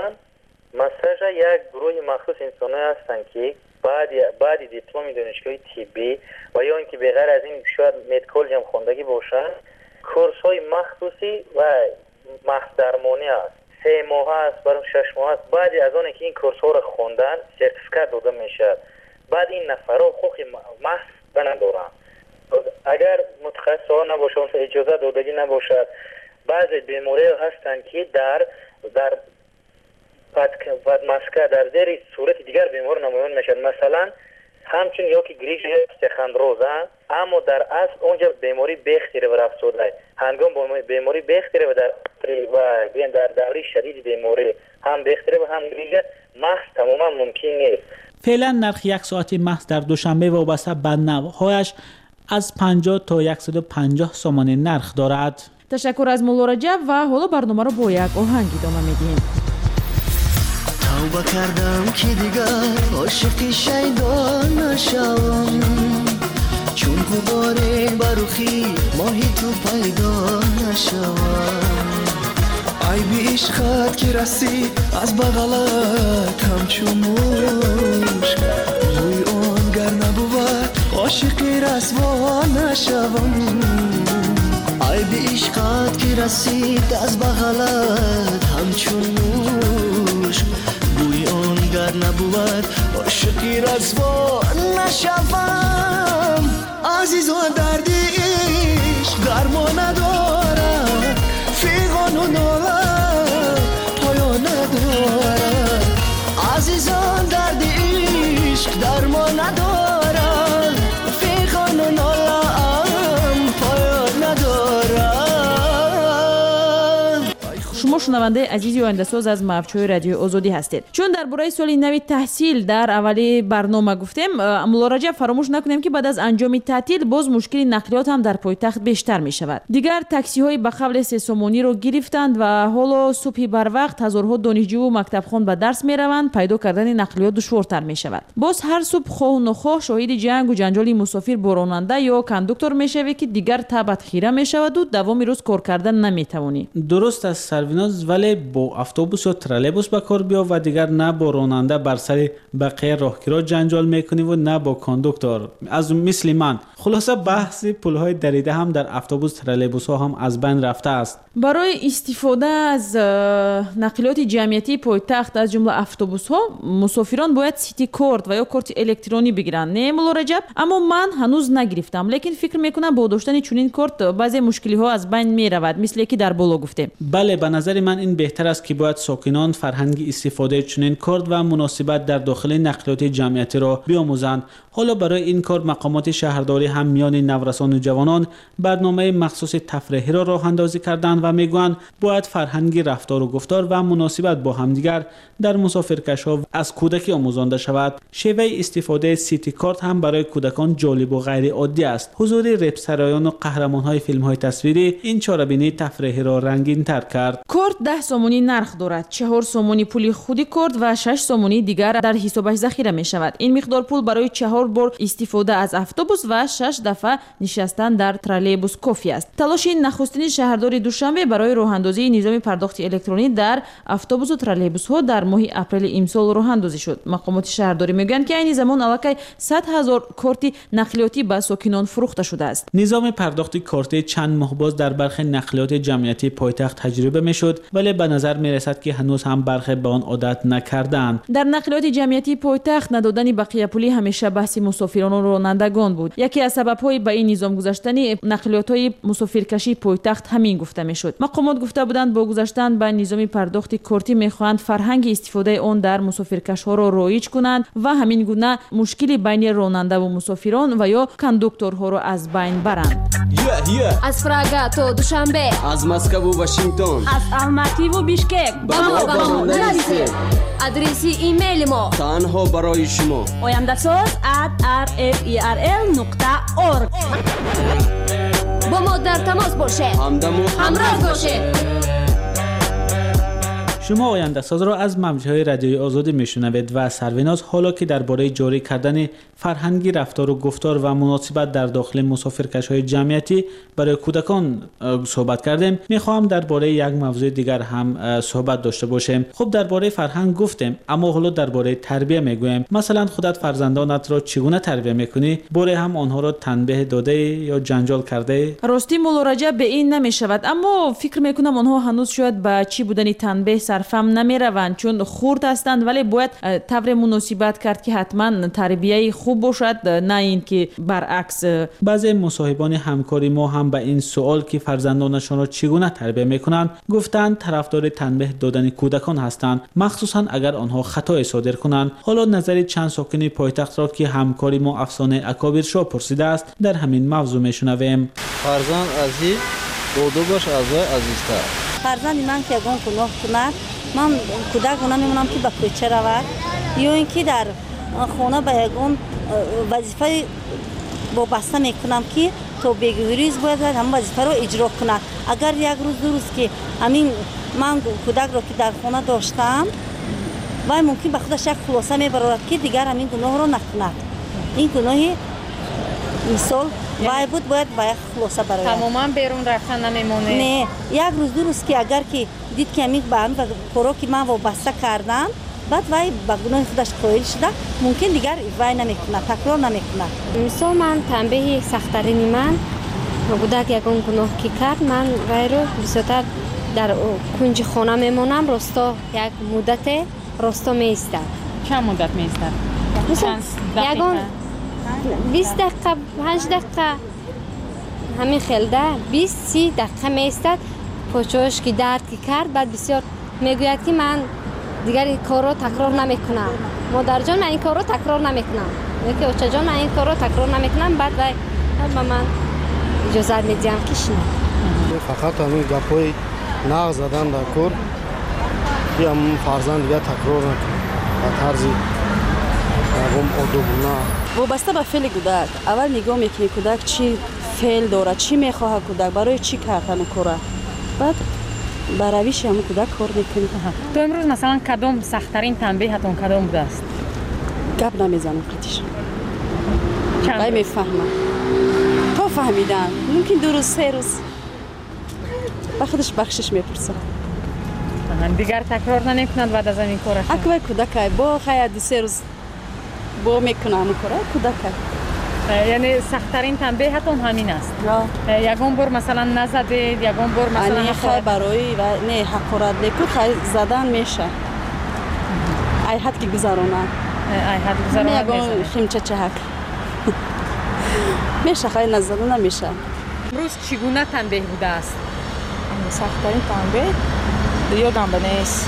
مثلا یک گروه مخصوص انسان‌ها هستند که بعد بعد دیپلم دانشگاه طبی و یا اینکه بغیر از این شاید مدیکال هم خوندگی باشند، کورس‌های مخصوصی و محض درمانی است. سه ماه است برای شش ماه است. بعد از آن که این کورس ها را خوندن سرتیفیکات داده میشه. بعد این نفرها حقوق محض ندارن. اگر متخصص ها نباشند اجازه دادگی نباشد، بعضی بیماری هستند که در در بعد مسکه در زیر صورت دیگر بیمار نمایان میشن. مثلا همچون یا که گریش سخنروزه، اما در اصل اونجا بیماری بیختیره و افسرده. هنگام بیماری بیختیره و در و در دوره شدید بیماری هم بیختیره و هم گریش محض تماما ممکن نیست. فعلا نرخ یک ساعت محض در دوشنبه وابسته به نوع‌هایش از پنجاه تا صد و پنجاه سومان نرخ دارد. تشکر از مولا رجب و حالا برنامه را با یک آهنگ ادامه میدیم. توبه کردم که دیگر عاشق شیدا نشوم، چون غبار برخی ماهی تو پیدا نشوم. عیب عشقت که رسید از بغلت همچون مشک، روی آن گر نبود عاشقی رسوا نشوم. عیب عشقت که رسید از بغلت همچون مشک، بوی آن گر نبود عاشقی رسوا نشوم. عزیزان درد عشق درمان ندارد، فیغان و نالت پایان ندارد. عزیزان درد عشق درمان ندارد، فیغان و نالت پایان ندارد. شما شنونده عزیزی و آینده‌ساز از موج‌های رادیوی آزادی هستید. چون درباره سال نو تحصیل در اولی برنامه گفتیم، مولا رجب فراموش نکنیم که بعد از انجام تعطیل باز مشکل نقلیات هم در پایتخت بیشتر می شود. دیگر تاکسی های به قبل سه سومانی رو گرفتند و حالا صبح بر وقت هزارها دانشجو و مکتبخوان به درس می روند. پیدا کردن نقلیات دشوارتر می شود. باز هر صبح خواه و نخواه شاهد جنگ و جنجال مسافر با راننده یا کاندکتور می شوی که دیگر تبت خیره می شود و دوام روز کار کردن نمی توانی. درست از سرویناز، ولی با اتوبوس یا ترالبوس به کار بیا و دیگر نه با راننده بر سر بقیه راهگیرا جنجال میکنی و نه با کاندکتور از مثل من. خلاصه بحث پلهای دریده هم در اتوبوس ترالبوس ها هم از بین رفته است. برای استفاده از نقلیات جمعیتی پایتخت از جمله اتوبوس ها مسافران باید سیتی کارت و یا کارت الکترونی بگیرند. نه مولا رجب؟ اما من هنوز نگرفتم، لیکن فکر میکنم با داشتن چنین کارت بعضی مشکلی ها از بین میرود، مثل که در بالا گفتیم. بله، به نظر من این بهتر است که باید ساکنان فرهنگ استفاده چنین کارت و مناسبت در داخل نقلیات جمعیتی را بیاموزند. حالا برای این کار مقامات شهرداری هم میان نورسان و جوانان برنامه مخصوص تفریحی را راه اندازی کردند و میگویند باید فرهنگی رفتار و گفتار و مناسبت با همدیگر در مسافرکش‌ها از کودکی آموزانده شود. شیوه استفاده سیتی کارت هم برای کودکان جالب و غیر عادی است. حضور رپسرایان و قهرمان‌های فیلم‌های تصویری این چاره‌بینی تفریحی را رنگین‌تر کرد. کارت ده سومونی نرخ دارد. چهار سومونی پول خودی کارت و شش سومونی دیگر در حسابش ذخیره می‌شود. این مقدار پول برای چهار بار استفاده از اتوبوس و شش دفعه نشستن در ترالبوس کافی است. تلاش نخستین شهرداری دوشنبه برای راه اندازی نظام پرداخت الکترونی در اتوبوس و ترالبوس ها در ماه اپریل امسال راه اندازی شد. مقامات شهرداری میگویند که این زمان الکی صد هزار کارت نقلیاتی به ساکنان فروخته شده است. نظام پرداخت کارت چند ماه باز در برخی نقلیات جمعیتی پایتخت تجربه میشد، ولی به نظر میرسد که هنوز هم برخی به آن عادت نکردند. در نقلیات جمعیتی پایتخت ندادن بقیه پولی همیشه بحث مسافران و رانندگان بود. یکی از سبب‌های به این نظام گذاشتن نقلیات‌های مسافرکشی پایتخت همین گفته میشد. مقامات گفته بودند با گذاشتن به نظام پرداخت کارتی میخواهند فرهنگ استفاده آن در مسافرکش‌ها را رایج کنند و همین گونه مشکلی بین راننده و مسافران و یا کاندکتورها را از بین برند. yeah, yeah. از پراگ تا دوشنبه، از مسکو و واشنگتن، از الماتی و بیشکک با ما با ما نرسید. آدرس ایمیل ما تنها برای شما oyandasaz at r f e r l نقطه org. با ما در تماس باشه، همراه باشه. شما آینده ساز را از موج‌های رادیوی آزادی میشنوید و سرویناز حالا که درباره جاری کردن فرهنگی رفتار و گفتار و مناسبت در داخل مسافرکش‌های جمعیتی برای کودکان صحبت کردیم، میخواهم درباره یک موضوع دیگر هم صحبت داشته باشیم. خب درباره فرهنگ گفتیم، اما حالا درباره تربیت میگویم. مثلا خودت فرزندانت را چگونه تربیت میکنی؟ باره هم آنها را تنبیه داده یا جنجال کرده؟ راستی مولا رجب به این نمیشود، اما فکر میکنم آنها هنوز شاید به چی بودن تنبیه صرفم نمیروند، چون خرد هستند، ولی باید طور مناسبت کرد که حتما تربیه خوب باشد، نه اینکه برعکس. بعضی مصاحبان همکاری ما هم به این سوال که فرزندانشان را چگونه تربیت میکنند گفتند طرفدار تنبیه دادن کودکان هستند، مخصوصا اگر آنها خطای صادر کنند. حالا نظر چند ساکن پایتخت را که همکاری ما افسانه اکابر شاه پرسیده است در همین موضوع میشنویم. فرزند عزیز بودو باش از عزیزتر. فرزند من که اگه گناه کند، من کودک رو نمیمونم که به کوچه رود یا اینکه در خانه به یگان وظیفه وابسته میکنم که تا بگویریز باید هم وظیفه رو اجرا کند. اگر یک روز دو روز که همین من کودک رو که در خانه داشتم و ممکن به خودش یک خلاصه میبرد که دیگر همین گناه رو نکند. این گناهی مثال وای بود باید با یک خلاصه برای تماما بیرون رفتن نمیمونه. نه، یک روز دو روز که اگر که دید که همین به همین کارا که من وابسته کردم بعد وای با گناه خودش قائل شده، ممکن دیگر وای نمیکنه، تکرار نمیکنه. مثلا من تنبیه سخت‌ترین من کودک یگان گناه که کرد، من وای رو بسیار در کنج خانه میمونم، راستا یک مدت راستا میستم. چند مدت میستم؟ مثلا یگان بیست دقیقه پنج دقیقه همین خلده بیست سی دقیقه میستد. پاچه‌اش که درد که کرد بعد بسیار میگوید که من دیگر این کار رو تکرار نمیکنم. مادر جان من این کار رو تکرار نمیکنم. میگه بچه جان من این کار رو تکرار نمیکنم. بعد وای به من اجازه میدیم که شنه. فقط همین گپای نغ زدن در کار که هم فرزند دیگه تکرار نکنه به طرز یکم آدابونه. وابسته به فعل کودک اول نگاه میکنی کودک چی فعل داره، چی میخواه کودک، برای چی کردن کاره، بعد به روش هم کودک کار میکنی. تو امروز مثلا کدام سخت‌ترین تنبیهتون کدام بوده است؟ گپ نمیزنم قطعش ولی میفهمم تا فهمیدن ممکن دو روز سه روز به خودش بخشش میپرسه دیگر تکرار نمیکنند بعد از این کارش. اکوی کودک با خیلی دو سه روز با میکنه همون کاره کودک. یعنی سخت‌ترین تنبیهتون همین است؟ یکم بار مثلا نزدید، یکم بار مثلا خیلی برای و نه حقارت نکن خیلی زدن میشه ای حد که گذرانه ای حد گذرانه میگم خیمچه چه حق میشه خیلی نزدن نمیشه. امروز چگونه تنبیه بوده است؟ سخت‌ترین تنبیه یادم نیست.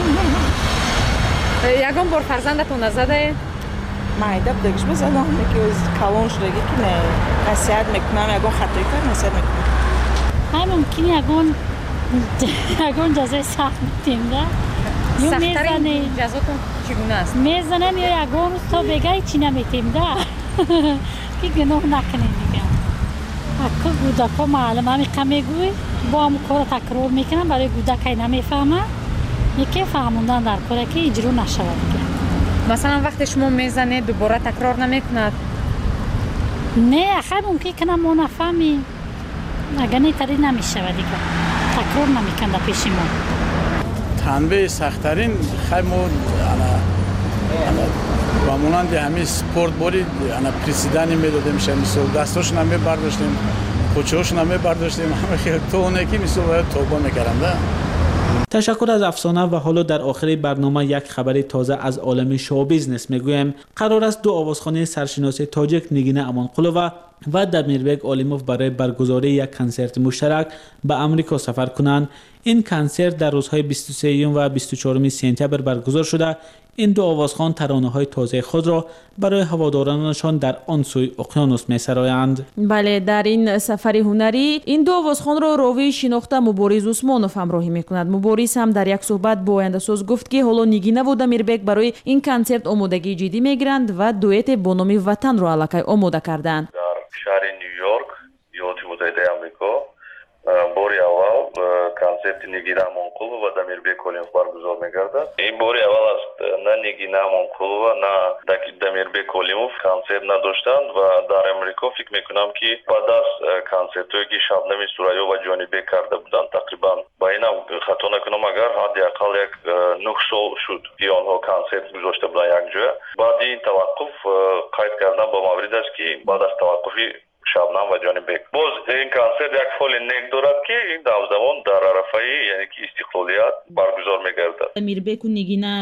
یکم بار فرزندتون نزده؟ مایده بودگش بزدم که کلان شده که نه نصیحت میکنم یکم خطایی کنم نصیحت میکنم. های ممکنی یکم یکم جزای سخت میتیم ده یا سخت‌ترین جزاتون چگونه است؟ میزنم یا یکم تا بگه چی نمیتیم ده که گناه نکنیم دیگه. اکا گودکا معلوم همی کمی گوی با هم کار تکرار میکنم برای گودکای نمیفهمه یکی فهموندن در کاره که اجرا نشود دیگه. مثلا وقتی شما میزنید دوباره تکرار نمیکند؟ نه خیلی ممکنه کنم ما نفهمیم اگر نیتری نمیشود دیگه تکرار نمیکنده پیش ما. تنبیه سخت‌ترین خیلی ما با مونند همین سپورت باری پریسیدنی میدادیم میشه مثل دستاشون هم میبرداشتیم کوچه‌هاشون هم میبرداشتیم همه خیلی تونکی مثل باید توبه میکردم. تشکر از افسانه و حالا در آخر برنامه یک خبر تازه از عالم شو بیزنس میگویم. قرار است دو آوازخوان سرشناس تاجیک نگینه امانقلووا و دمیربگ عالیموف برای برگزاری یک کنسرت مشترک به امریکا سفر کنند. این کنسرت در روزهای بیست و سوم و بیست و چهارم سپتامبر برگزار شده. این دو آوازخوان ترانه‌های تازه خود را برای هوادارانشان در آن سوی اقیانوس می‌سرایند. بله، در این سفر هنری این دو آوازخوان را راوی شناخته مبارز عثمانوف همراهی می‌کند. مبارز هم در یک صحبت با آینده‌ساز گفت که حالا نگینه و دمیربگ برای این کنسرت آمادگی جدی می‌گیرند و دوئت با نام وطن را الکی آماده کردند. در شهر نیویورک ایالات متحده آمریکا باری اول کنسرت نگینه امانقلووا و دمیربگ عالیموف برگزار می‌گردد. این باری اول است نه نگینه امانقلووا نه دمیربگ عالیموف کنسرت نداشتند و در امریکا فکر میکنم که بعد از کنسرتایی که شبنم سوریا و جانی بگ کرده بودند تقریبا با این هم خطا نکنم اگر حداقل یک نه سال شد که آنها کنسرت گذاشته بودند یک جا. بعد این توقف قید کردن با مورد است که بعد از توقفی شبنم و جانی بگ باز این کنسرت یک فال نیک دارد که این همزمان در عرفه یعنی که استقلالیت برگزار میگردد. دمیربگ و نگینه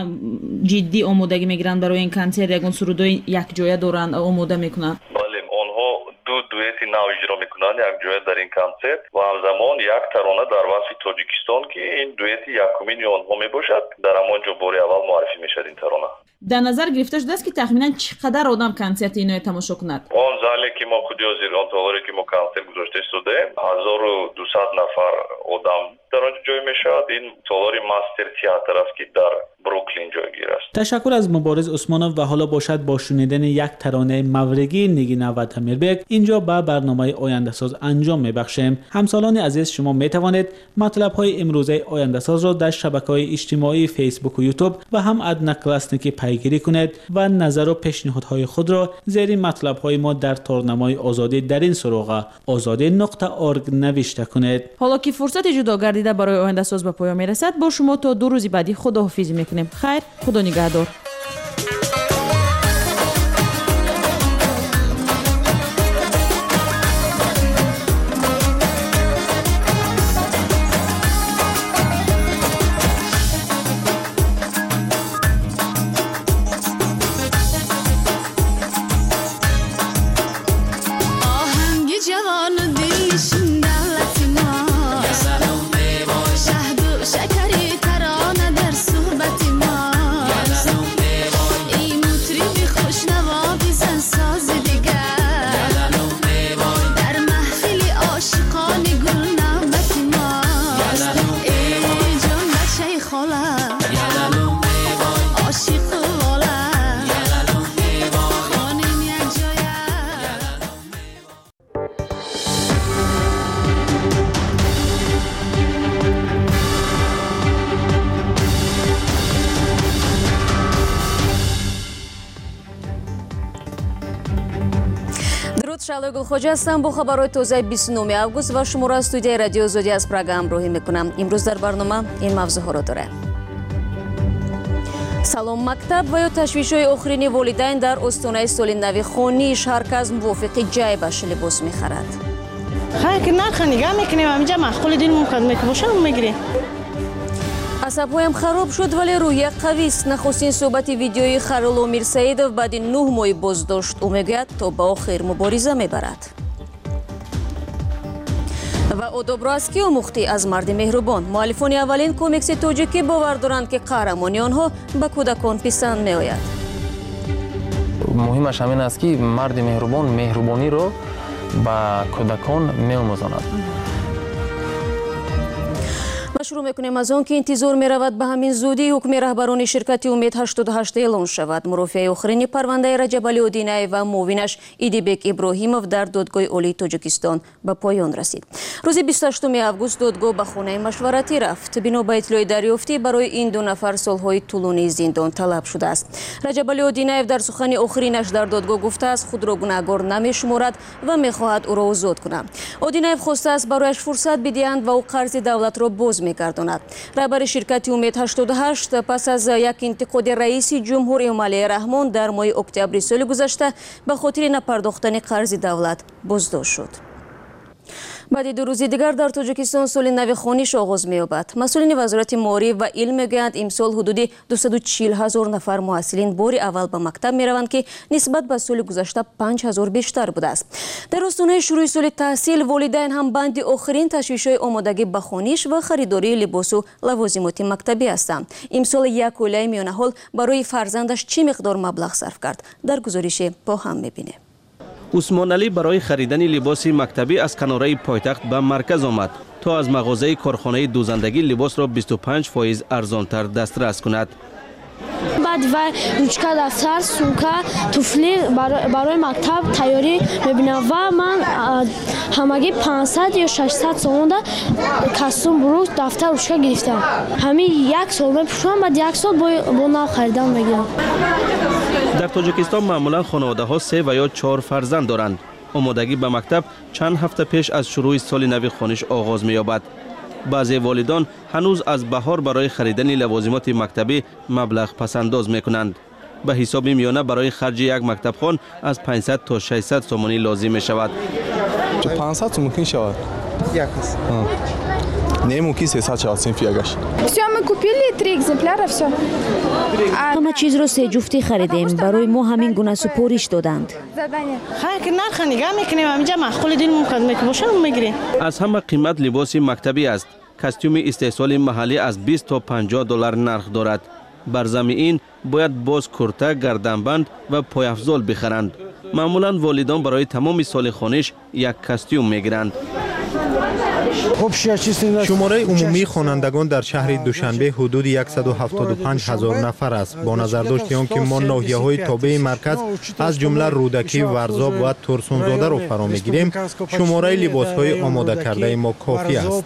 جدی آمادگی میگیرند برای این کنسرت، یگان سرودای یک جایه دارند آماده میکنند. بله، آنها دو دوئت نو اجرا میکنند یک جایه در این کنسرت و همزمان یک ترانه در وصف تاجیکستان که این دوئت یکمین آنها میباشد در همانجا بار اول معرفی میشد این ترانه. در نظر گرفته شده است که تخمینا چقدر آدم کنسرت اینو تماشا کند؟ آن زالی که ما خودی از ایران تالاری که ما کنسرت گذاشته شده هزار و دویست نفر آدم در آنجا جای میشد. این تالاری ماستر تئاتر است که در بروکلین جایگیر است. تشکر از مبارز عثمانوف و حالا باشد با شنیدن یک ترانه مورگی نگینه و دمیربگ اینجا به برنامه آینده ساز انجام میبخشیم. همسالان عزیز، شما میتوانید مطلب های امروزه آینده ساز را در شبکه‌های اجتماعی فیسبوک و یوتیوب و هم ادنا کلاسنیکی پیگیری کنید و نظر و پیشنهادهای خود را زیر مطلب های ما در تارنمای آزادی در این سراغ آزادی نقطه اورگ نوشته کنید. حالا که فرصت جدا گردیده برای آینده ساز به پایان میرسد، با شما تا دو روز بعدی خداحافظی میکنیم. خیر، خدا نگهدار. شهد و شکری ترانه در صحبت ما саломат, Шаълои Гулхоҷа ҳастам бо хабарҳои тозаи бисту нӯҳуми август ва шуморо аз студияи радиои Озодӣ аз Прага ҳамроҳӣ мекунам. Имрӯз дар барнома ин мавзӯъҳоро дорем. салом мактаб ва ё ташвишҳои охирини волидайн дар остонаи соли нави хониш. ҳар кас мувофиқи ҷайбаш либос мехарад. хайки нарха нигаҳ мекунем ҳаминҷа маъқули дин мумкад мекбоша мегирем. асабҳоям хароб шуд вале рӯҳия қавист. Нахустин суҳбати видеои Харулло Мирсаидов баъди нӯҳ моҳи боздошт. ӯ мегӯяд то ба охир мубориза мебарад. ва одобро аз кӣ омӯхтӣ? Аз марди меҳрубон. муаллифони аввалин комикси тоҷикӣ бовар доранд ки қаҳрамони онҳо ба кӯдакон писанд меояд. муҳимаш ҳамин аст ки марди меҳрубон меҳрубониро ба кӯдакон меомӯзонад. ва шурӯъ мекунем аз он ки интизор меравад ба ҳамин зудӣ ҳукми раҳбарони ширкати Умед ҳаштоду ҳашт эълон шавад. мурофиаи охирини парвандаи Раҷабалиёд Динаев ва муовинаш Идибек Иброҳимов дар додгоҳи олии Тоҷикистон ба поён расид. рӯзи бисту ҳаштуми август додгоҳ ба хонаи машваратӣ рафт. бино ба иттилои дарёфтӣ барои ин ду нафар солҳои тӯлонии зиндон талаб шудааст. Раҷабалиёд Динаев дар сухани охиринаш дар додгоҳ гуфтааст худро гунаҳгор намешуморад ва мехоҳад ӯро озод кунад. Одинаев хостааст барояш фурсат бидиҳанд ва ӯ қарзи давлатро боз мегардонад. раҳбари ширкати Умед ҳаштоду ҳашт пас аз як интиқоди раиси ҷумҳур Эмомалии Раҳмон дар моҳи октябри соли гузашта ба хотири напардохтани қарзи давлат боздошт шуд. баъди ду рӯзи дигар дар Тоҷикистон соли нави хониш оғоз меёбад. масъулини вазорати моориф ва илм мегӯянд имсол ҳудуди дусаду чил ҳазор нафар муҳассилин бори аввал ба мактаб мераванд ки нисбат ба соли гузашта панҷ ҳазор бештар будааст. дар остонаи шурӯъи соли таҳсил волидайн ҳам банди охирин ташвишҳои омодагӣ ба хониш ва харидории либосу лавозимоти мактабӣ ҳастанд. имсол як оилаи миёнаҳол барои фарзандаш чӣ миқдор маблағ сарф кард? дар гузориши бо ҳам мебинем. усмоналӣ барои харидани либоси мактабӣ аз канораи пойтахт ба марказ омад то аз мағозаи корхонаи дӯзандагӣ либосро бисту панҷ фоиз арзонтар дастрас кунад. баъд вай ручка, дафтар, сумка, туфли барои мактаб тайёрӣ мебинам ва ман ҳамагӣ панҷсад ё шашсад сомонда костюм, бурук, дафтар, ручка гирифтам. ҳамин як сол мепӯшам, баъд як сол бо нав харидан мегирам. дар тоҷикистон маъмулан хонаводаҳо се ва ё чор фарзанд доранд. омодагӣ ба мактаб чанд ҳафта пеш аз шурӯъи соли нави хониш оғоз меёбад. баъзе волидон ҳанӯз аз баҳор барои харидани лавозимоти мактабӣ маблағ пасандоз мекунанд. ба ҳисоби миёна барои харҷи як мактабхон аз панҷсад то шашсад сомонӣ лозим мешавад. панҷсад мумкин шавад. Як аст. Не мумкин сесад шавад синфи ягаш. Всё мы купили три экземпляра, всё. ҳама чизро се ҷуфтӣ харидем. барои мо ҳамин гуна супориш доданд. хайки нарха нигаҳ мекунем ҳаминҷа маъқули дин мумкад мекбоша мегирем. аз ҳама қимат либоси мактабӣ аст. костюми истеҳсоли маҳаллӣ аз бист то панҷоҳ доллар нарх дорад. бар замми ин бояд боз курта, гарданбанд ва пойафзол бихаранд. маъмулан волидон барои тамоми соли хониш як костюм мегиранд. шумораи умумии хонандагон дар шаҳри Душанбе ҳудуди яксаду ҳафтоду панҷ ҳазор нафар аст. бо назардошти он ки мо ноҳияҳои тобеи марказ аз ҷумла Рӯдакӣ, Варзоб ва Турсунзодаро фаро мегирем, шумораи либосҳои омода кардаи мо кофӣ аст.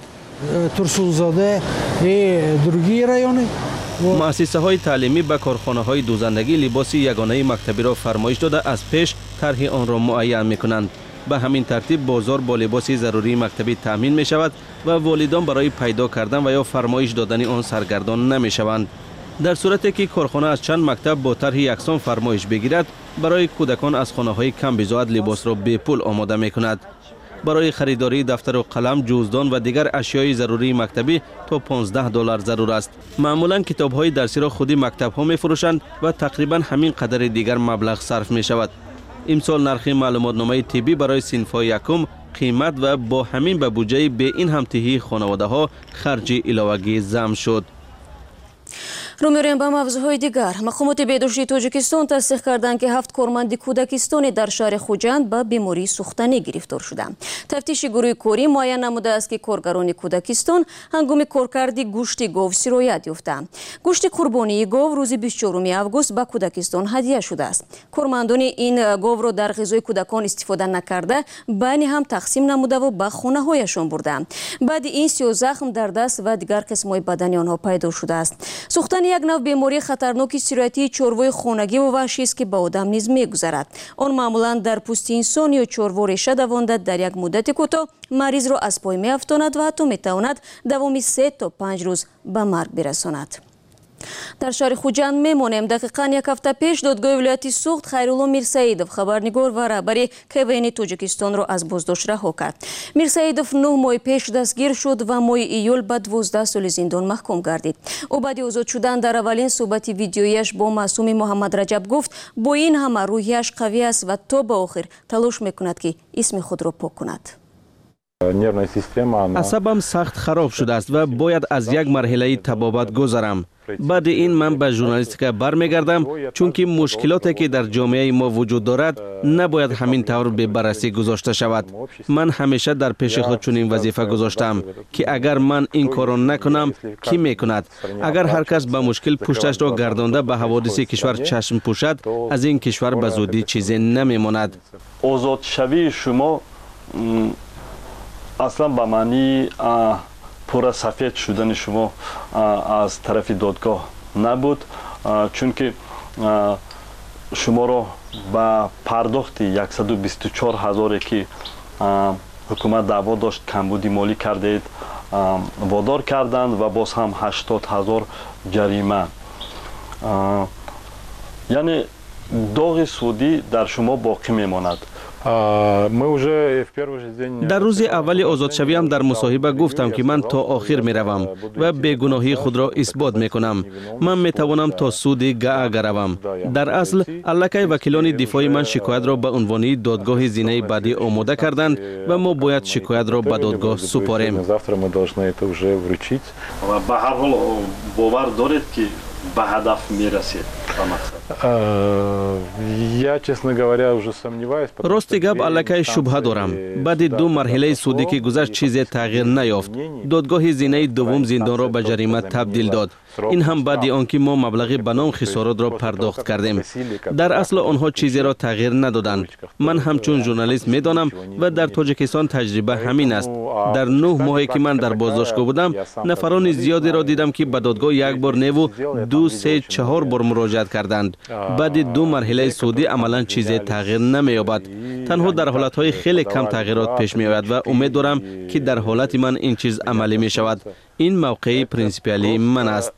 муассисаҳои таълимӣ ба корхонаҳои дӯзандагӣ либоси ягонаи мактабиро фармоиш дода аз пеш тарҳи онро муайян мекунанд. ба ҳамин тартиб бозор бо либоси зарурии мактабӣ таъмин мешавад ва волидон барои пайдо кардан ва ё фармоиш додани он саргардон намешаванд. дар сурате ки корхона аз чанд мактаб бо тарҳи яксон фармоиш бигирад, барои кӯдакон аз хонаҳои камбизоат либосро бепул омода мекунад. барои харидории дафтару қалам, ҷуздон ва дигар ашёи зарурии мактабӣ то понздаҳ доллар зарур аст. маъмулан китобҳои дарсиро худи мактабҳо мефурӯшанд ва тақрибан ҳамин қадари дигар маблағ сарф мешавад. имсол нархи маълумотномаи тиббӣ барои синфҳои якум қимат ва бо ҳамин ба буҷаи беин ҳамтиҳии хонаводаҳо харҷи иловагӣ замъ шуд. рӯ меорем ба мавзӯъҳои дигар. мақомоти бедоштии Тоҷикистон тасдиқ карданд ки ҳафт корманди кӯдакистоне дар шаҳри Хуҷанд ба бемории сухтанӣ гирифтор шуданд. тафтиши гурӯҳи корӣ муайян намудааст ки коргарони Кӯдакистон ҳангоми коркарди гӯшти гов сироят ёфтаанд. гӯшти қурбонии гов рӯзи бисту чоруми август ба Кӯдакистон ҳадия шудааст. кормандони ин говро дар ғизои кӯдакон истифода накарда байни ҳам тақсим намудаву ба хонаҳояшон бурданд. баъди ин сиёзахм дар даст ва дигар қисмҳои бадани онҳо пайдо шудааст. сухтани ریختن یک نوع بیماری خطرناک سیرایتی چروای خانگی و وحشی است که به آدم نیز میگذرد. آن معمولا در پوست انسان یا چروا ریشه دوانده در یک مدت کوتاه مریض را از پای میافتاند و حتی میتواند دوامی سه تا پنج روز به مرگ برساند. در شهر خوجند میمانیم. دقیقاً یک هفته پیش دادگاه ولایتی سوخت خیرالله میرسعیدов خبرنگار و رهبری کیوین تاجیکستان را از بازداشت رها کرد. میرسعیدов نه ماه پیش دستگیر شد و ماه ایول به دوازده سال زندان محکوم گردید. او بعد آزاد شدن در اولین صحبت ویدیویش با معصوم محمد رجب گفت با این همه روحیش قوی است و تا به آخر تلاش میکند که اسم خود را پاک کند. عصبم سخت خراب شده است و باید از یک مرحله تبابت گذرم. بعد این من به ژورنالیستیک برمیگردم، چون که مشکلاتی که در جامعه ما وجود دارد نباید همین طور به بررسی گذاشته شود. من همیشه در پیش خود چنین وظیفه گذاشتم که اگر من این کارو نکنم کی میکند؟ اگر هر کس به مشکل پشتش را گردانده به حوادث کشور چشم پوشد، از این کشور به زودی چیزی نمیماند. آزاد شوی شما اصلا به معنی پورا سفید شدن شما از طرف دادگاه نبود، چون که شما را به پرداخت صد و بیست و چهار هزار که حکومت دعوا داشت کمبودی مالی کردید وادار کردند و باز هم هشتاد هزار جریمه. یعنی داغ سودی در شما باقی میماند. در روز اول آزادشوی هم در مصاحبه گفتم که من تا آخر می روم و بیگناهی خود را اثبات می کنم. من می توانم تا سود گاه گروم. در اصل الکی وکیلان دفاعی من شکایت را به عنوان دادگاه زینه بعدی آماده کردند و ما باید شکایت را به دادگاه سپاریم. و به هر حال باور دارید که به هدف می رسید؟ راستی گپ الکی شبهه دارم. بعد دو مرحله سودی که گذشت چیزی تغییر نیافت. دادگاه زینه دوم زندان را به جریمه تبدیل داد. این هم بعد آنکه ما مبلغ به نام خسارات را پرداخت کردیم. در اصل آنها چیزی را تغییر ندادند. من همچون ژورنالیست میدانم و در تاجیکستان تجربه همین است. در نه ماهی که من در بازداشتگاه بودم، نفران زیادی را دیدم که به دادگاه یک بار نیو دو سه چهار بار مراجعت کردند. بعد دو مرحله سودی عملا چیزی تغییر نمی‌یابد. تنها در حالت‌های خیلی کم تغییرات پیش می‌آید و امید دارم که در حالت من این چیز عملی می‌شود. این موقع پرینسیپالی من است.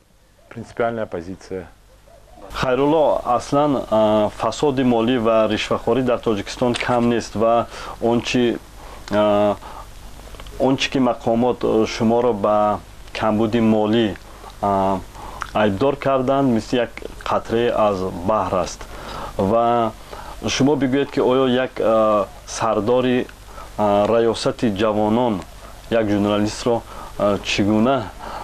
خیرالله، اصلا فساد مالی و رشوه‌خوری در تاجیکستان کم نیست و آنچه آنچه که مقامات شما را به کمبود مالی ایبدار کردند مثل یک قطره از بحر است و شما بگویید که آیا یک سردار ریاست جوانان یک ژورنالیست را چگونه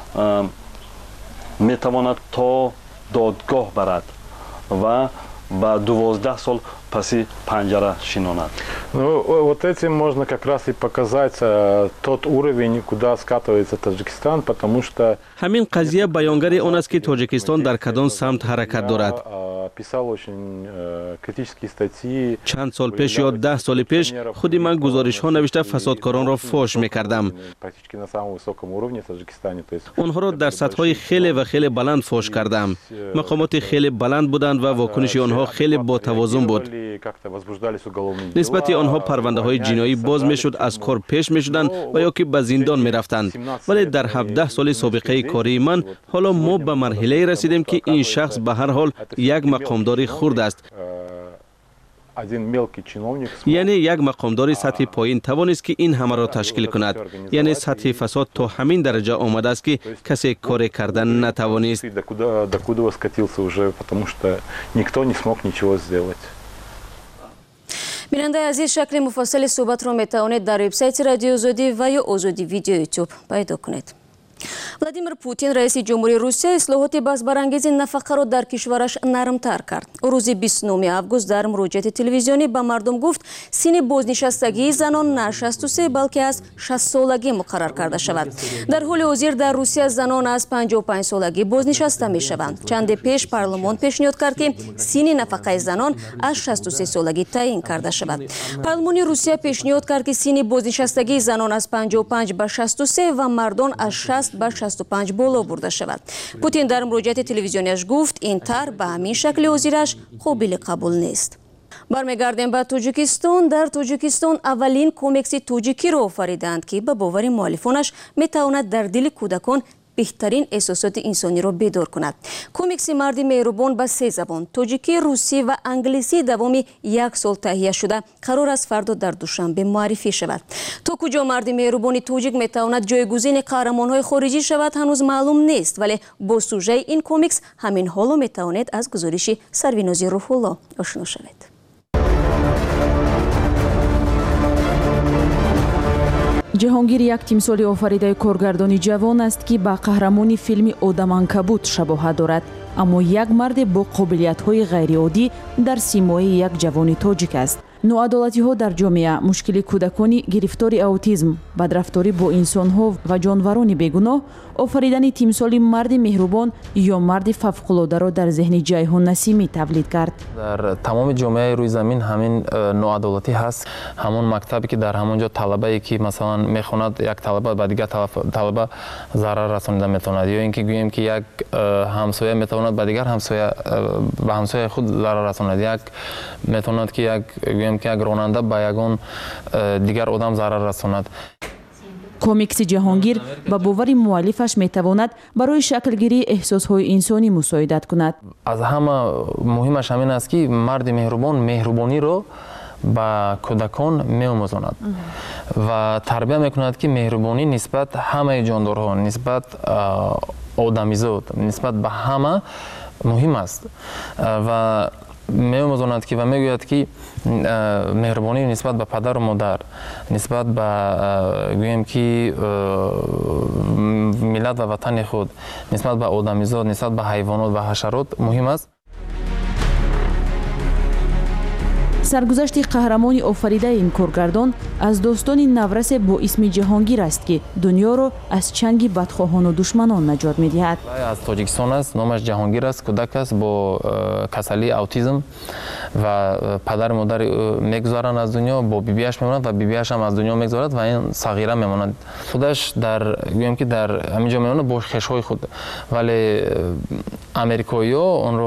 میتواند تا دادگاه برد و با دوازده سال پسی پنجره شیناند؟ Ну, вот этим можно как раз и показать тот уровень, куда скатывается Таджикистан, потому что همین قضیه بیانگر آن است که تاجیکستان در کدام سمت حرکت دارد. писал очень критические статьи. چند سال پیش یا ده سال پیش خودی من گزارش ها نوشته فسادکاران را فاش میکردم. практически на самом высоком уровне в Таджикистане, то есть آنها را در سطح های خیلی و خیلی بلند فاش کردم. مقامات خیلی بلند بودند و واکنش آنها خیلی با توازن بود. نسبت آنها پرونده های جنایی باز میشد، از کار پیش میشدند و یا که به زندان میرفتند. ولی در هفده سال سابقه کاری من حالا ما به مرحله رسیدیم که این شخص به هر حال یک مقامداری خرد است. یعنی یک مقامداری سطح پایین توانست که این همه را تشکیل کند. یعنی سطح فساد تا همین درجه آمده است که کسی کاری کردن نتوانست. بیننده عزیز، شکل مفصل صحبت را میتوانید در وبسایت رادیو آزادی و یا آزادی ویدیو یوتیوب پیدا کنید. ولادیمیر پوتین رئیس جمهوری روسیه اصلاحات بازبرانگیز نفقه را در کشورش نرمتر کرد. روز بیست و نهم آگوست در مراجعه تلویزیونی به مردم گفت سن بازنشستگی زنان نه شصت و سه بلکه از شصت سالگی مقرر کرده شود. در حال حاضر در روسیه زنان از پنجاه و پنج سالگی بازنشسته می شوند. چند پیش پارلمان پیشنهاد کرد که سن نفقه زنان از شصت و سه سالگی تعیین کرده شود. پارلمان روسیه پیشنهاد کرد که سن بازنشستگی زنان از پنجاه و پنج به شصت و سه و مردان از شصت شصت به شصت و پنج بالا برده شود. پوتین در مراجعه تلویزیونیش گفت این طرح به همین شکل وزیرش قابل قبول نیست. برمیگردیم به توجیکستان. در توجیکستان اولین کومیکس توجیکی را آفریدند که به باور مؤلفانش میتواند در دل کودکان بهترین احساسات انسانی را بیدار کند. کومیکس مرد مهربان به سه زبان توجیکی، روسی و انگلیسی دوامی یک سال تهیه شده قرار است فردا در دوشنبه معرفی شود. تا کجا مرد مهربان توجیک میتواند جایگزین قهرمان‌های خارجی شود هنوز معلوم نیست، ولی با سوژه این کومیکس همین حالا میتوانید از گزارش سرویناز روح‌الله آشنا شوید. ҷаҳонгир як тимсоли офаридаи коргардони ҷавон аст ки ба қаҳрамони филми одаманкабут шабоҳат дорад, аммо як марде бо қобилиятҳои ғайриоддӣ дар симои як ҷавони тоҷик аст. ноадолатиҳо дар ҷомеа, мушкили кӯдакони гирифтори аутизм, бадрафторӣ бо инсонҳо ва ҷонварони бегуноҳ, офаридани тимсоли марди меҳрубон ё марди фавқулодаро дар зеҳни ҷайҳун насимӣ тавлид кард. дар тамоми ҷомеаи рӯи замин ҳамин ноадолатӣ ҳаст. ҳамон мактабе ки дар ҳамон ҷо талабае ки масалан мехонад як талаба ба дигар талаба зарар расонида метавонад, ё ин ки гӯем ки як ҳамсоя метавонад ба дигар ҳамсоя ба ҳамсояи худ зарар расонад, як метавонад ки як гӯем ки як ронанда ба ягон дигар одам зарар расонад. комикси ҷаҳонгир ба бовари муаллифаш метавонад барои шаклгирии эҳсосҳои инсонӣ мусоидат кунад. аз ҳама муҳимаш ҳамин аст ки марди меҳрубон меҳрубониро ба кӯдакон меомӯзонад ва тарбия мекунад ки меҳрубонӣ нисбат ҳамаи ҷондорҳо, нисбат одамизод, нисбат ба ҳама муҳим аст ва меомӯзонад ки ва мегӯяд ки меҳрубонӣ нисбат ба падару модар, нисбат ба гӯем ки миллат ва ватани худ, нисбат ба одамизод, нисбат ба ҳайвонот ва ҳашарот муҳим аст. саргузашти қаҳрамони офаридаи ин коргардон аз достони наврасе бо исми ҷаҳонгир аст ки дунёро аз чанги бадхоҳону душманон наҷот медиҳад. аз тоҷикистон аст, номаш ҷаҳонгир аст, кӯдак аст бо касалии аутизм ва падару модари мегузаранд аз дунё, бо бибияш мемонад ва бибияшам аз дунё мегузарад ва ин сағира мемонад. худаш дар гӯем ки дар ҳамин ҷо мемонад бо хешҳои худ, вале америкоиҳо онро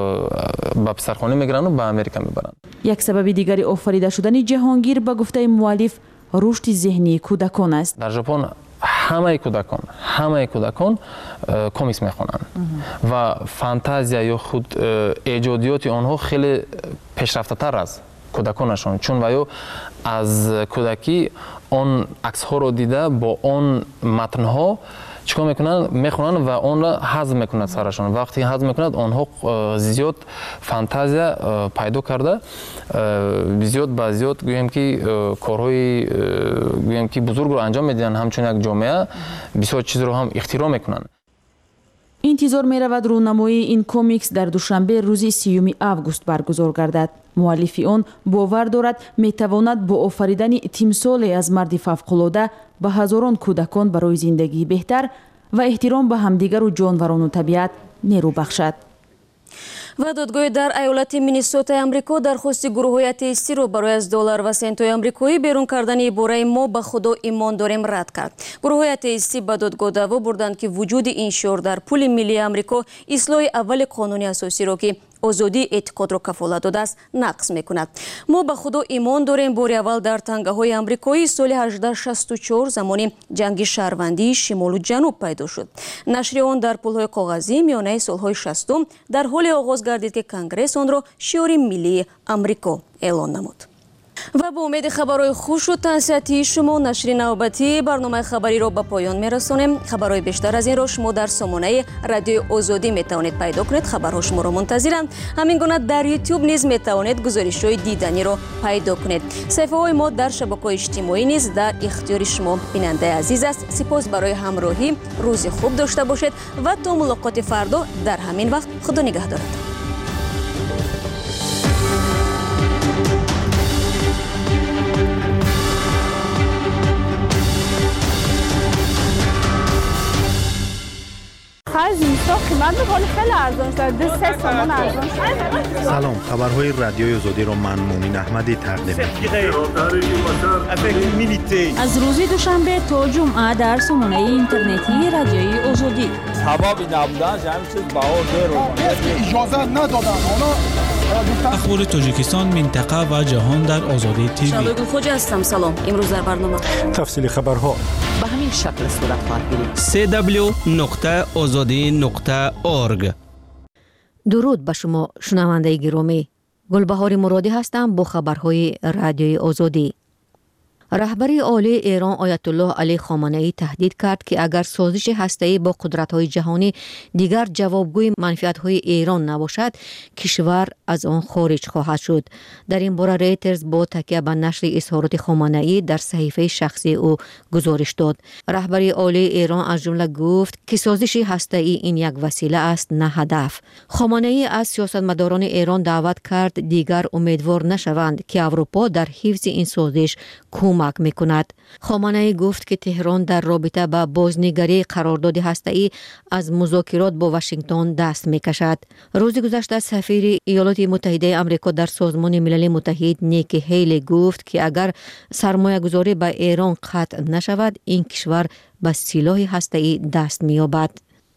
ба писархона мегиранд ба Америка мебаранд. як сабаби дигари офарида шудани ҷаҳонгир ба гуфтаи муаллиф рушди зеҳнии кӯдакон аст. дар ҷопон ҳамаи кӯдакон ҳамаи кӯдакон комикс мехонанд ва фантазия ё худ эҷодиёти онҳо хеле пешрафтатар аст кӯдаконашон, чун ваё аз кӯдакӣ он аксҳоро дида бо он матнҳо чикор мекунанд, мехонанд ва онро ҳазм мекунад сарашон. вақте ҳазм мекунад, онҳо зиёд фантазия пайдо карда зиёд ба зиёд гӯем ки корҳои гӯем ки бузургро анҷом медиҳанд, ҳамчун як ҷомеа бисёр чизро ҳам ихтироъ мекунанд. интизор меравад рӯнамоии ин комикс дар душанбе рӯзи сеюми август баргузор гардад. муаллифи он бовар дорад метавонад бо офаридани тимсоле аз марди фавқулода ба ҳазорон кӯдакон барои зиндагии беҳтар ва эҳтиром ба ҳамдигару ҷонварону табиат нерӯ бахшад. ва додгоҳи дар айолати Миннесотаи Амрико дархости гурӯҳҳои атеистиро барои аз доллар ва сентҳои амрикоӣ берун кардани ибораи мо ба худо имон дорем рад кард. гурӯҳҳои атеистӣ ба додгоҳ даъво бурданд ки вуҷуди ин шиор дар пули миллии Амрико ислоҳи аввали қонуни асосиро ки озодии эътиқодро кафолат додааст нақс мекунад. мо ба худо имон дорем бори аввал дар тангаҳои амрикоӣ соли ҳаждаҳ шасту чор замони ҷанги шаҳрвандии шимолу ҷануб пайдо шуд. нашри он дар пулҳои коғазӣ миёнаи солҳои шастум дар ҳоле оғоз гардид ки конгресс онро шиори миллии Амрико эълон намуд. ва бо умеди хабарҳои хушу тансиятии шумо нашри навбатии барномаи хабариро ба поён мерасонем. хабарҳои бештар аз инро шумо дар сомонаи радиои озодӣ метавонед пайдо кунед. хабарҳо шуморо мунтазиранд. ҳамин гуна дар ютуб низ метавонед гузоришҳои диданиро пайдо кунед. саҳифаҳои мо дар шабакаҳои иҷтимоӣ низ дар ихтиёри шумо бинандаи азиз аст. сипос барои ҳамроҳӣ. рӯзи хуб дошта бошед ва то мулоқоти фардо дар ҳамин вақт худо нигаҳдорад. зимистон қимат صندوق حالی خیلی ارزان شد. دو سه سومون ارزان شد. سلام، خبرهای رادیوی آزادی را من مومین احمدی تقدیم می‌کنم. از روز دوشنبه تا جمعه در سامانه اینترنتی رادیوی آزادی. سبب نبودن همین چیز بهار داره. اجازه ندادن. اخبار تاجیکستان، منطقه و جهان در آزادی تیوی. شادو خوجا هستم. سلام. امروز در برنامه تفصیل خبرها به همین شکل صورت خواهد گرفت. سی دبلیو نقطه آزادی نقطه اورگ. درود به شما شنونده گرامی. گلبهار مرادی هستم با خبرهای رادیوی آزادی. رهبری عالی ایران آیت الله علی خامنه‌ای تهدید کرد که اگر سازش هسته‌ای با قدرت‌های جهانی دیگر جوابگوی منفعت‌های ایران نباشد، کشور از آن خارج خواهد شد. در این باره ریترز با تکیه به نشر اظهارات خامنه‌ای در صحیفه شخصی او گزارش داد. رهبری عالی ایران از جمله گفت که سازش هسته‌ای این یک وسیله است نه هدف. خامنه‌ای از سیاستمداران ایران دعوت کرد دیگر امیدوار نشوند که اروپا در حفظ این سازش کمک میکند. خامنه‌ای گفت که تهران در رابطه با بازنگری قرارداد هسته‌ای از مذاکرات با واشنگتن دست میکشد. روز گذشته سفیر ایالات متحده آمریکا در سازمان ملل متحد نیکی هیلی گفت که اگر سرمایه گذاری به ایران قطع نشود، این کشور به سلاح هسته‌ای دست می‌یابد.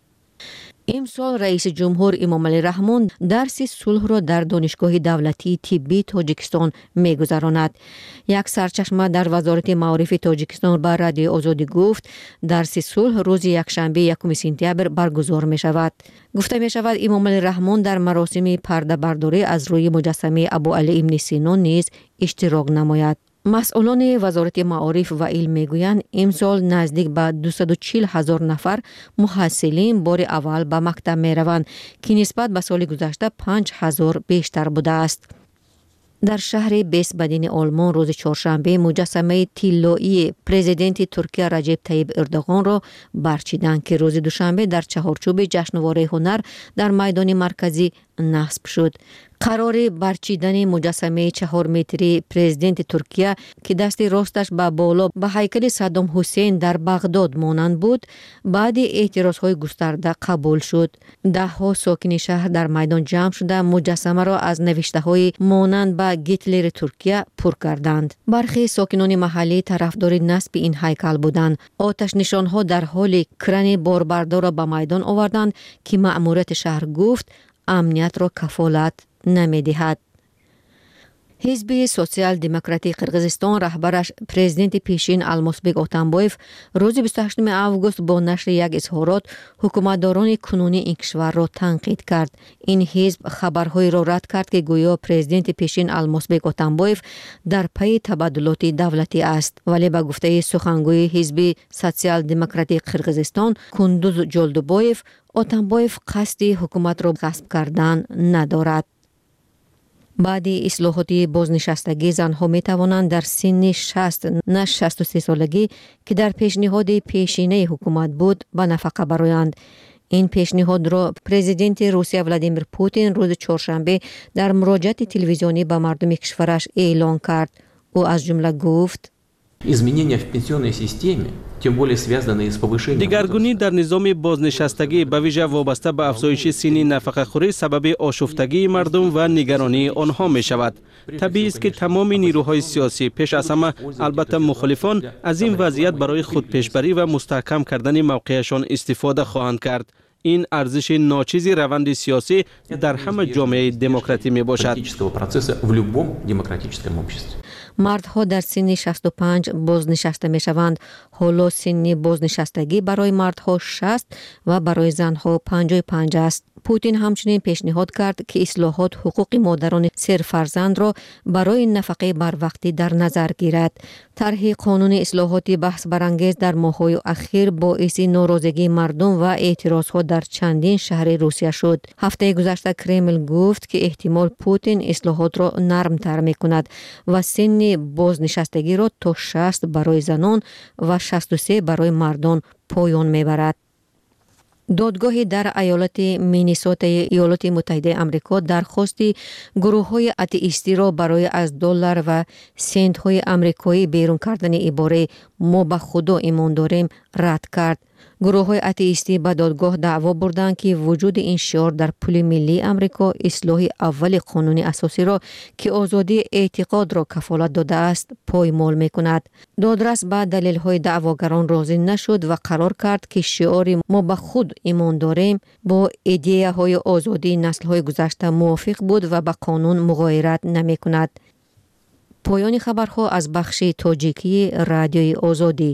امسال رئیس جمهور امام علی رحمان درس صلح را در دانشگاه دولتی طبی تاجیکستان می‌گذراند. یک سرچشمه در وزارت معارف تاجیکستان به رادیو آزادی گفت درس صلح روز یکشنبه یکم سپتامبر برگزار می شود. گفته می شود امام علی رحمان در مراسم پرده برداری از روی مجسمه ابو علی ابن سینا نیز اشتراک نماید. مسئولان وزارت معارف و علم میگویند امسال نزدیک به دویست و چهل هزار نفر محصلین بار اول به مکتب می روند که نسبت به سال گذشته پنج هزار بیشتر بوده است. در شهر بیس بدین آلمان روز چهارشنبه مجسمه طلایی پرزیدنت ترکیه رجب طیب اردوغان را برچیدند که روز دوشنبه در چهارچوب جشنواره هنر در میدان مرکزی نصب شد. قرار برچیدن مجسمه چهار متری پرزیدنت ترکیه که دست راستش به بالا به هیکل صدام حسین در بغداد مانند بود، بعد اعتراضهای گسترده قبول شد. ده ها ساکن شهر در میدان جمع شده مجسمه را از نوشته های مانند به گیتلر ترکیه پر کردند. برخی ساکنان محلی طرفدار نصب این هیکل بودند. آتش نشانها در حال کرن باربردار را به میدان آوردند که مأموریت شهر گفت امنیت را کفالت نمی دهد. حزب سوسیال دموکراتیک قرقیزستان رهبرش پرزیدنت پیشین المازبек اتنبایف روز بیست و هشتم آگوست با نشر یک اظهارات حکومتداران کنونی این کشور را تنقید کرد. این حزب خبرهای را رد کرد که گویا پرزیدنت پیشین المازبek اتنبایف در پی تبادلات دولتی است، ولی به گفته سخنگوی حزب سوسیال دموکراتیک قرقیزستان کندوز جلدوبایف، اتنبایف قصد حکومت را غصب کردن ندارد. بعد اصلاحات بازنشستگی زنها می توانند در سن شصت نه شصت و سه سالگی که در پیشنهاد پیشینه حکومت بود به نفقه برآیند. این پیشنهاد را پرزیدنت روسیه ولادیمیر پوتین روز چهارشنبه در مراجعه تلویزیونی به مردم کشورش اعلان کرد. او از جمله گفت изменения в пенсионной системе, тем более связанные с повышением. دیگرگونی در نظام بازنشستگی به ویژه وابسته به افزایش سن نفقه خوری سبب آشفتگی مردم و نگرانی آنها می شود. طبیعی است که تمام نیروهای سیاسی پیش از همه البته مخالفان از این وضعیت برای خودپیشبری و مستحکم کردن موقعشان استفاده خواهند کرد. این ارزش ناچیز روند سیاسی در همه جامعه دموکراتی می باشد. مردها در سن شصت و پنج بازنشسته می شوند. حالا سن بازنشستگی برای مردها شصت و برای زنها پنجاه و پنج است. پوتین همچنین پیشنهاد کرد که اصلاحات حقوق مادران سرفرزند را برای نفقه بر وقتی در نظر گیرد. طرح قانون اصلاحات بحث برانگیز در ماه‌های اخیر باعث ناراضگی مردم و اعتراضها در چندین شهر روسیه شد. هفته گذشته کرمل گفت که احتمال پوتین اصلاحات را نرمتر می کند و سن بازنشستگی را تا شصت برای زنان و شصت و سه برای مردان پایان می برد. دادگاهی در ایالت مینیسوتا ایالات متحده آمریکا درخواست گروه‌های آتئیستی را برای از دلار و سنت های آمریکایی بیرون کردن عباره ما به خدا ایمان داریم رد کرد. گروه‌های آتئیستی به دادگاه دعوا بردند که وجود این شعار در پل ملی آمریکا اصلاح اول قانون اساسی را که آزادی اعتقاد را کفالت داده است پایمال می‌کند. دادرس با دلیل‌های دعواگران راضی نشد و قرار کرد که شعار ما به خود ایمان داریم با ایده‌های آزادی نسل‌های گذشته موافق بود و به قانون مغایرت نمی‌کند. پایان خبرها از بخش تاجیکی رادیوی آزادی.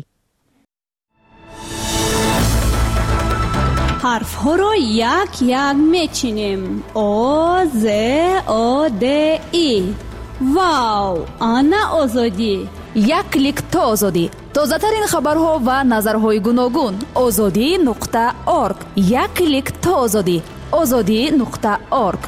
حرف ها را یک یک میچینیم. آ ز آ د ای. واو، آنا آزادی. یک کلیک تا آزادی. تازه ترین خبرها و نظرهای گوناگون. آزادی نقطه اورگ. یک کلیک تا آزادی. آزادی نقطه اورگ.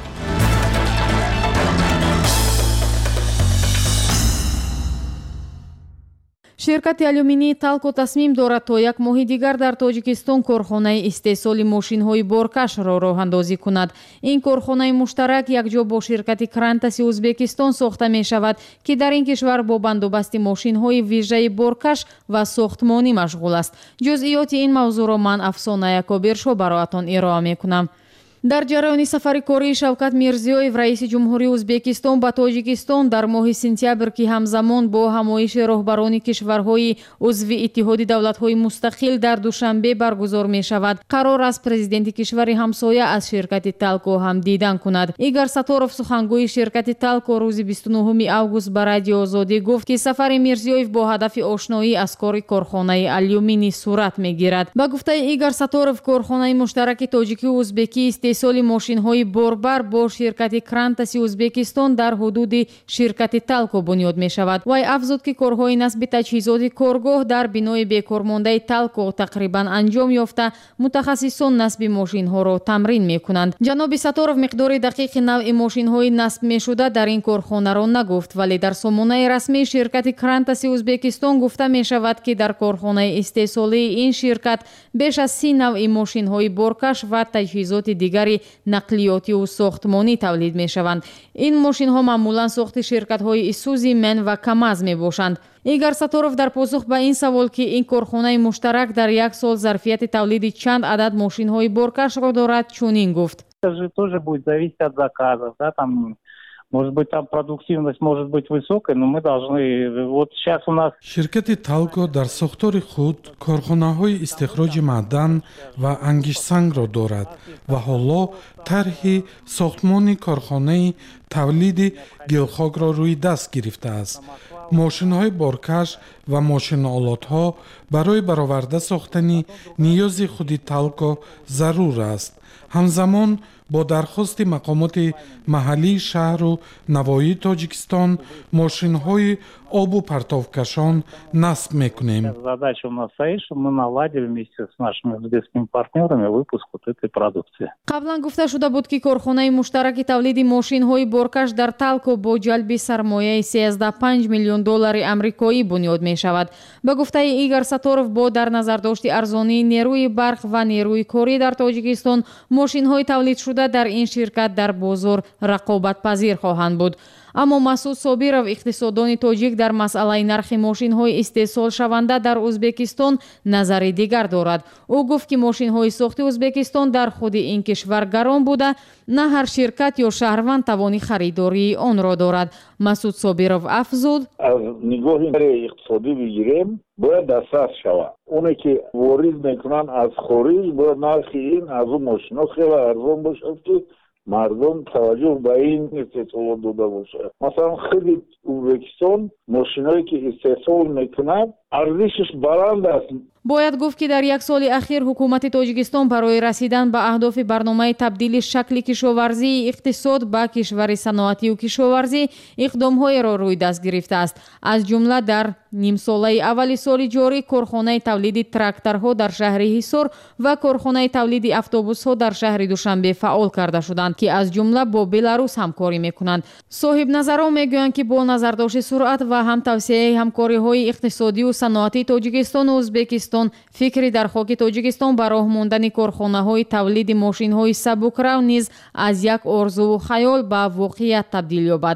ширкати алюминии талко тасмим дорад то як моҳи дигар дар тоҷикистон корхонаи истеҳсоли мошинҳои боркашро роҳандозӣ кунад. ин корхонаи муштарак якҷо бо ширкати крантаси ӯзбекистон сохта мешавад ки дар ин кишвар бо бандобасти мошинҳои вижаи боркаш ва сохтмонӣ машғул аст. ҷузъиёти ин мавзӯъро ман Афсона Якобиршо бароятон ироа мекунам. дар ҷараёни сафари кории Шавкат Мирзиёев раиси ҷумҳурии Ӯзбекистон ба Тоҷикистон дар моҳи сентябр ки ҳамзамон бо ҳамоиши роҳбарони кишварҳои узви Иттиҳоди давлатҳои мустақил дар Душанбе баргузор мешавад, қарор аст президенти кишвари ҳамсоя аз ширкати Талко ҳам дидан кунад. Игор Саторов, сухангӯи ширкати Талко, рӯзи бисту нӯҳуми август ба Радиои Озодӣ гуфт ки сафари Мирзиёев бо ҳадафи ошноӣ аз кори корхонаи алюминӣ сурат мегирад. Ба гуфтаи Игор Саторов, корхонаи муштараки тоҷикию ӯзбекӣ истеҳсоли мошинҳои борбар бо ширкати крантаси Ӯзбекистон дар ҳудуди ширкати Талко бунёд мешавад. Вай афзуд ки корҳои насби таҷҳизоти коргоҳ дар бинои бекормондаи Талко тақрибан анҷом ёфта мутахассисон насби мошинҳоро тамрин мекунанд. ҷаноби Саторов миқдори дақиқи навъи мошинҳои насб мешуда дар ин корхонаро нагуфт, вале дар сомонаи расмии ширкати крантаси Ӯзбекистон гуфта мешавад ки дар корхонаи истеҳсолии ин ширкат беш аз си навъи мошинҳои боркаш ва таҷҳизоти дигар нақлиётию сохтмонӣ тавлид мешаванд. ин мошинҳо маъмулан сохти ширкатҳои Исузи, Мен ва Камаз мебошанд. Игор Саторов дар посух ба ин савол ки ин корхонаи муштарак дар як сол зарфияти тавлиди чанд адад мошинҳои боркашро дорад, чунин гуфт. Это же тоже будет зависеть от заказов, да, там, может быть, там продуктивность может быть высокой, но мы должны, вот сейчас у нас... Ширкати Талко дар сохтори худ корхонаҳои истихроҷи маъдан ва ангишсангро дорад ва ҳоло тарҳи сохтмони корхонаи тавлиди гилхокро рӯи даст гирифтааст. мошинҳои боркаш ва мошиноолотҳо барои бароварда сохтани ниёзи худи Талко зарур аст. ҳамзамон бо дархости мақомоти маҳаллии шаҳру навоии Тоҷикистон мошинҳои обу партовкашон насб мекунем. Задача у нас стоит, чтобы мы наладили вместе с нашими узбекскими партнерами выпуск вот этой продукции. Қаблан гуфта шуда буд ки корхонаи муштараки тавлиди мошинҳои боркаш дар Талко бо ҷалби сармояи сездах панҷ миллион доллари амрикоӣ бунёд мешавад. Ба гуфтаи Игор Саторов, бо дар назардошти арзонии нерӯи барқ ва нерӯи корӣ дар Тоҷикистон, мошинҳои тавлидшуда дар ин ширкат дар бозор рақобатпазир хоҳанд буд. аммо Масуд Собиров, иқтисоддони тоҷик, дар масъалаи нархи мошинҳои истеҳсолшаванда дар Ӯзбекистон назари дигар дорад. ӯ гуфт ки мошинҳои сохти Ӯзбекистон дар худи ин кишвар гарон буда, на ҳар ширкат ё шаҳрванд тавони харидории онро дорад. Масуд Собиров афзуд: аз нигоҳи иқтисодӣ бигирем, бояд дастрас шавад. оне ки ворид мекунанд аз хориҷ, бояд нархи ин аз он мошинҳо хеле арзон бошад ки мардум таваҷҷӯҳ ба ин истеҳсолот дода бошад. масалан хеле Ӯзбекистон мошинҳое ки истеҳсол мекунад арзишаш баланд аст. бояд гуфт ки дар як соли ахир ҳукумати Тоҷикистон барои расидан ба аҳдофи барномаи табдили шакли кишоварзии иқтисод ба кишвари саноатию кишоварзӣ иқдомҳоеро рӯй даст гирифтааст. аз ҷумла дар нимсолаи аввали соли ҷорӣ корхонаи тавлиди тракторҳо дар шаҳри Ҳисор ва корхонаи тавлиди автобусҳо дар шаҳри Душанбе фаъол карда шуданд, ки аз ҷумла бо Беларус ҳамкорӣ мекунанд. соҳибназарон мегӯянд ки бо назардошти суръат ва ҳам тавсеяи ҳамкориҳои иқтисодию саноатии Тоҷикистону Ӯзбекистон, фикри дар хоки Тоҷикистон ба роҳ мондани корхонаҳои тавлиди мошинҳои сабукрав низ аз як орзуву хаёл ба воқеият табдил ёбад.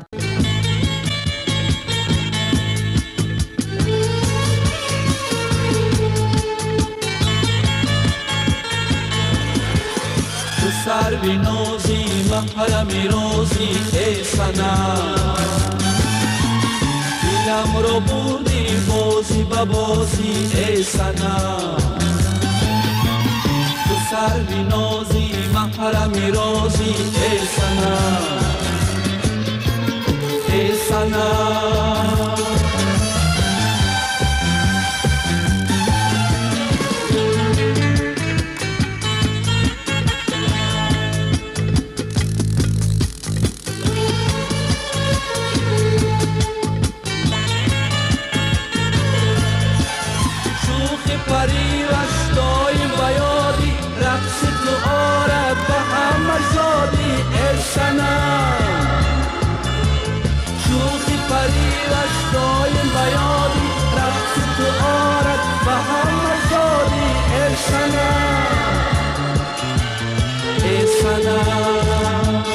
سروی نازی محرم رازی ای صنم دلم را بردی بازی به بازی ای صنم تو سروی نازی محرم رازی ای صنم ای صنم شوخی پریرش دایم بیادی رقص تو آرد به همه زادی ای صنم ای صنم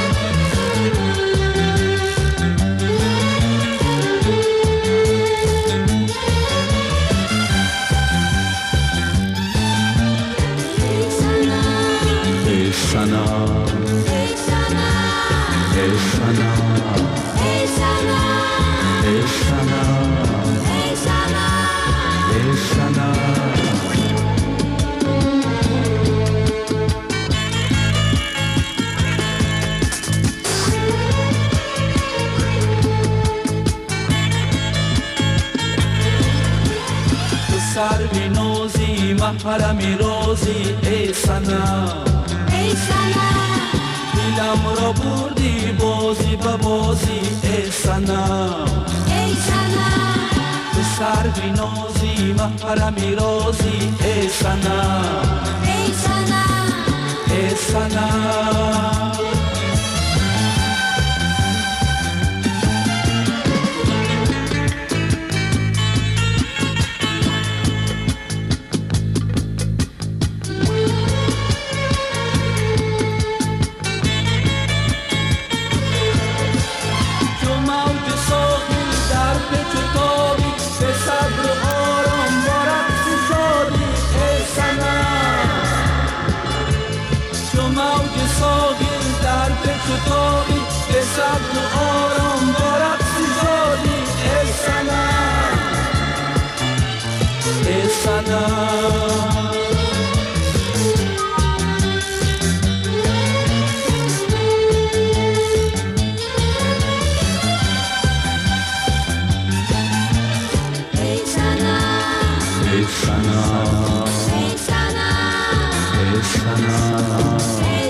ای صنم سروی نازی محرم رازی ای صنم ای صنم دلم را بردی بازی به بازی ای صنم ای صنم تو سروی نازی محرم رازی ای صنم ای صنم ای صنم کتابی به صبر و آرام با رقص زادی ای صنم ای صنم ای صنم ای صنم ای صنم ای صنم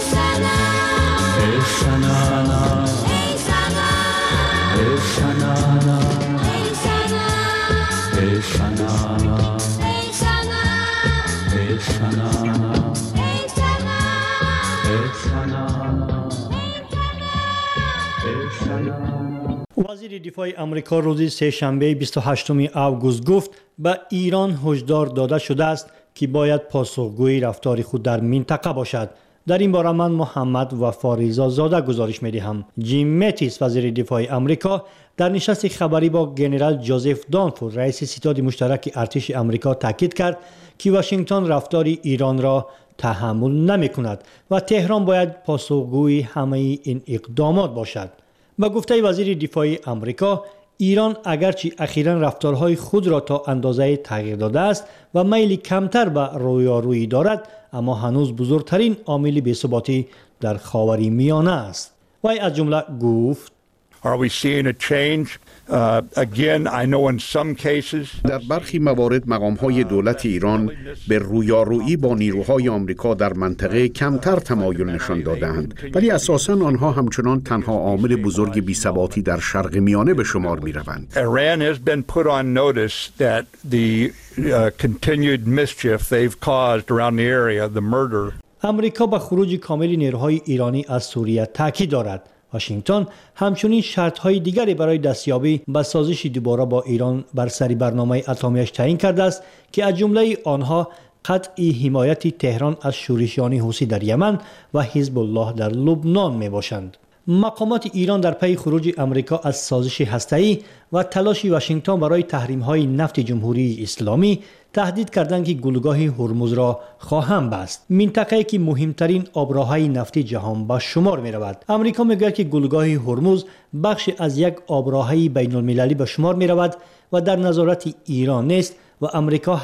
وزیر دفاع آمریکا روز سه‌شنبه بیست و هشتم آگوست گفت به ایران هشدار داده شده است که باید پاسخگوی رفتار خود در منطقه باشد. در این باره من محمد وفاریزا زاده گزارش می‌دهم. جیم متیس وزیر دفاع آمریکا در نشست خبری با ژنرال جوزف دانفور رئیس ستاد مشترک ارتش آمریکا تاکید کرد که واشنگتن رفتار ایران را تحمل نمی‌کند و تهران باید پاسخگوی همه این اقدامات باشد. با گفته وزیر دفاع آمریکا، ایران اگرچه اخیراً رفتارهای خود را تا اندازه تغییر داده است و میل کمتر به رویارویی دارد، اما هنوز بزرگترین عامل بی‌ثباتی در خاورمیانه است. وی از جمله گفت: Are we seeing a change? Uh, again, I know in some cases در برخی موارد مقام‌های دولت ایران به رویارویی با نیروهای آمریکا در منطقه کمتر تمایل نشان دادند، ولی اساساً آنها همچنان تنها عامل بزرگ بی‌ثباتی در شرق میانه به شمار می‌روند. Iran has been put on notice that the uh, continued mischief they've caused around the area, the murder. آمریکا به خروج کامل نیروهای ایرانی از سوریه تاکید دارد. واشنگتن همچنین شرط‌های دیگری برای دستیابی به سازش دوباره با ایران بر سر برنامه اتمیش تعیین کرده است که از جمله آنها قطع حمایت تهران از شورشیان حوثی در یمن و حزب الله در لبنان میباشند. مقامات ایران در پی خروج امریکا از سازش هسته‌ای و تلاش واشنگتن برای تحریم‌های نفت جمهوری اسلامی تهدید کردند که گلوگاه هرمز را خواهم بست. منطقه‌ای که مهمترین آبراههای نفتی جهان به شمار می‌رود. امریکا می‌گوید که گلوگاه هرمز بخش از یک آبراههای بین‌المللی به شمار می‌رود و در نظارت ایران نیست و امریکا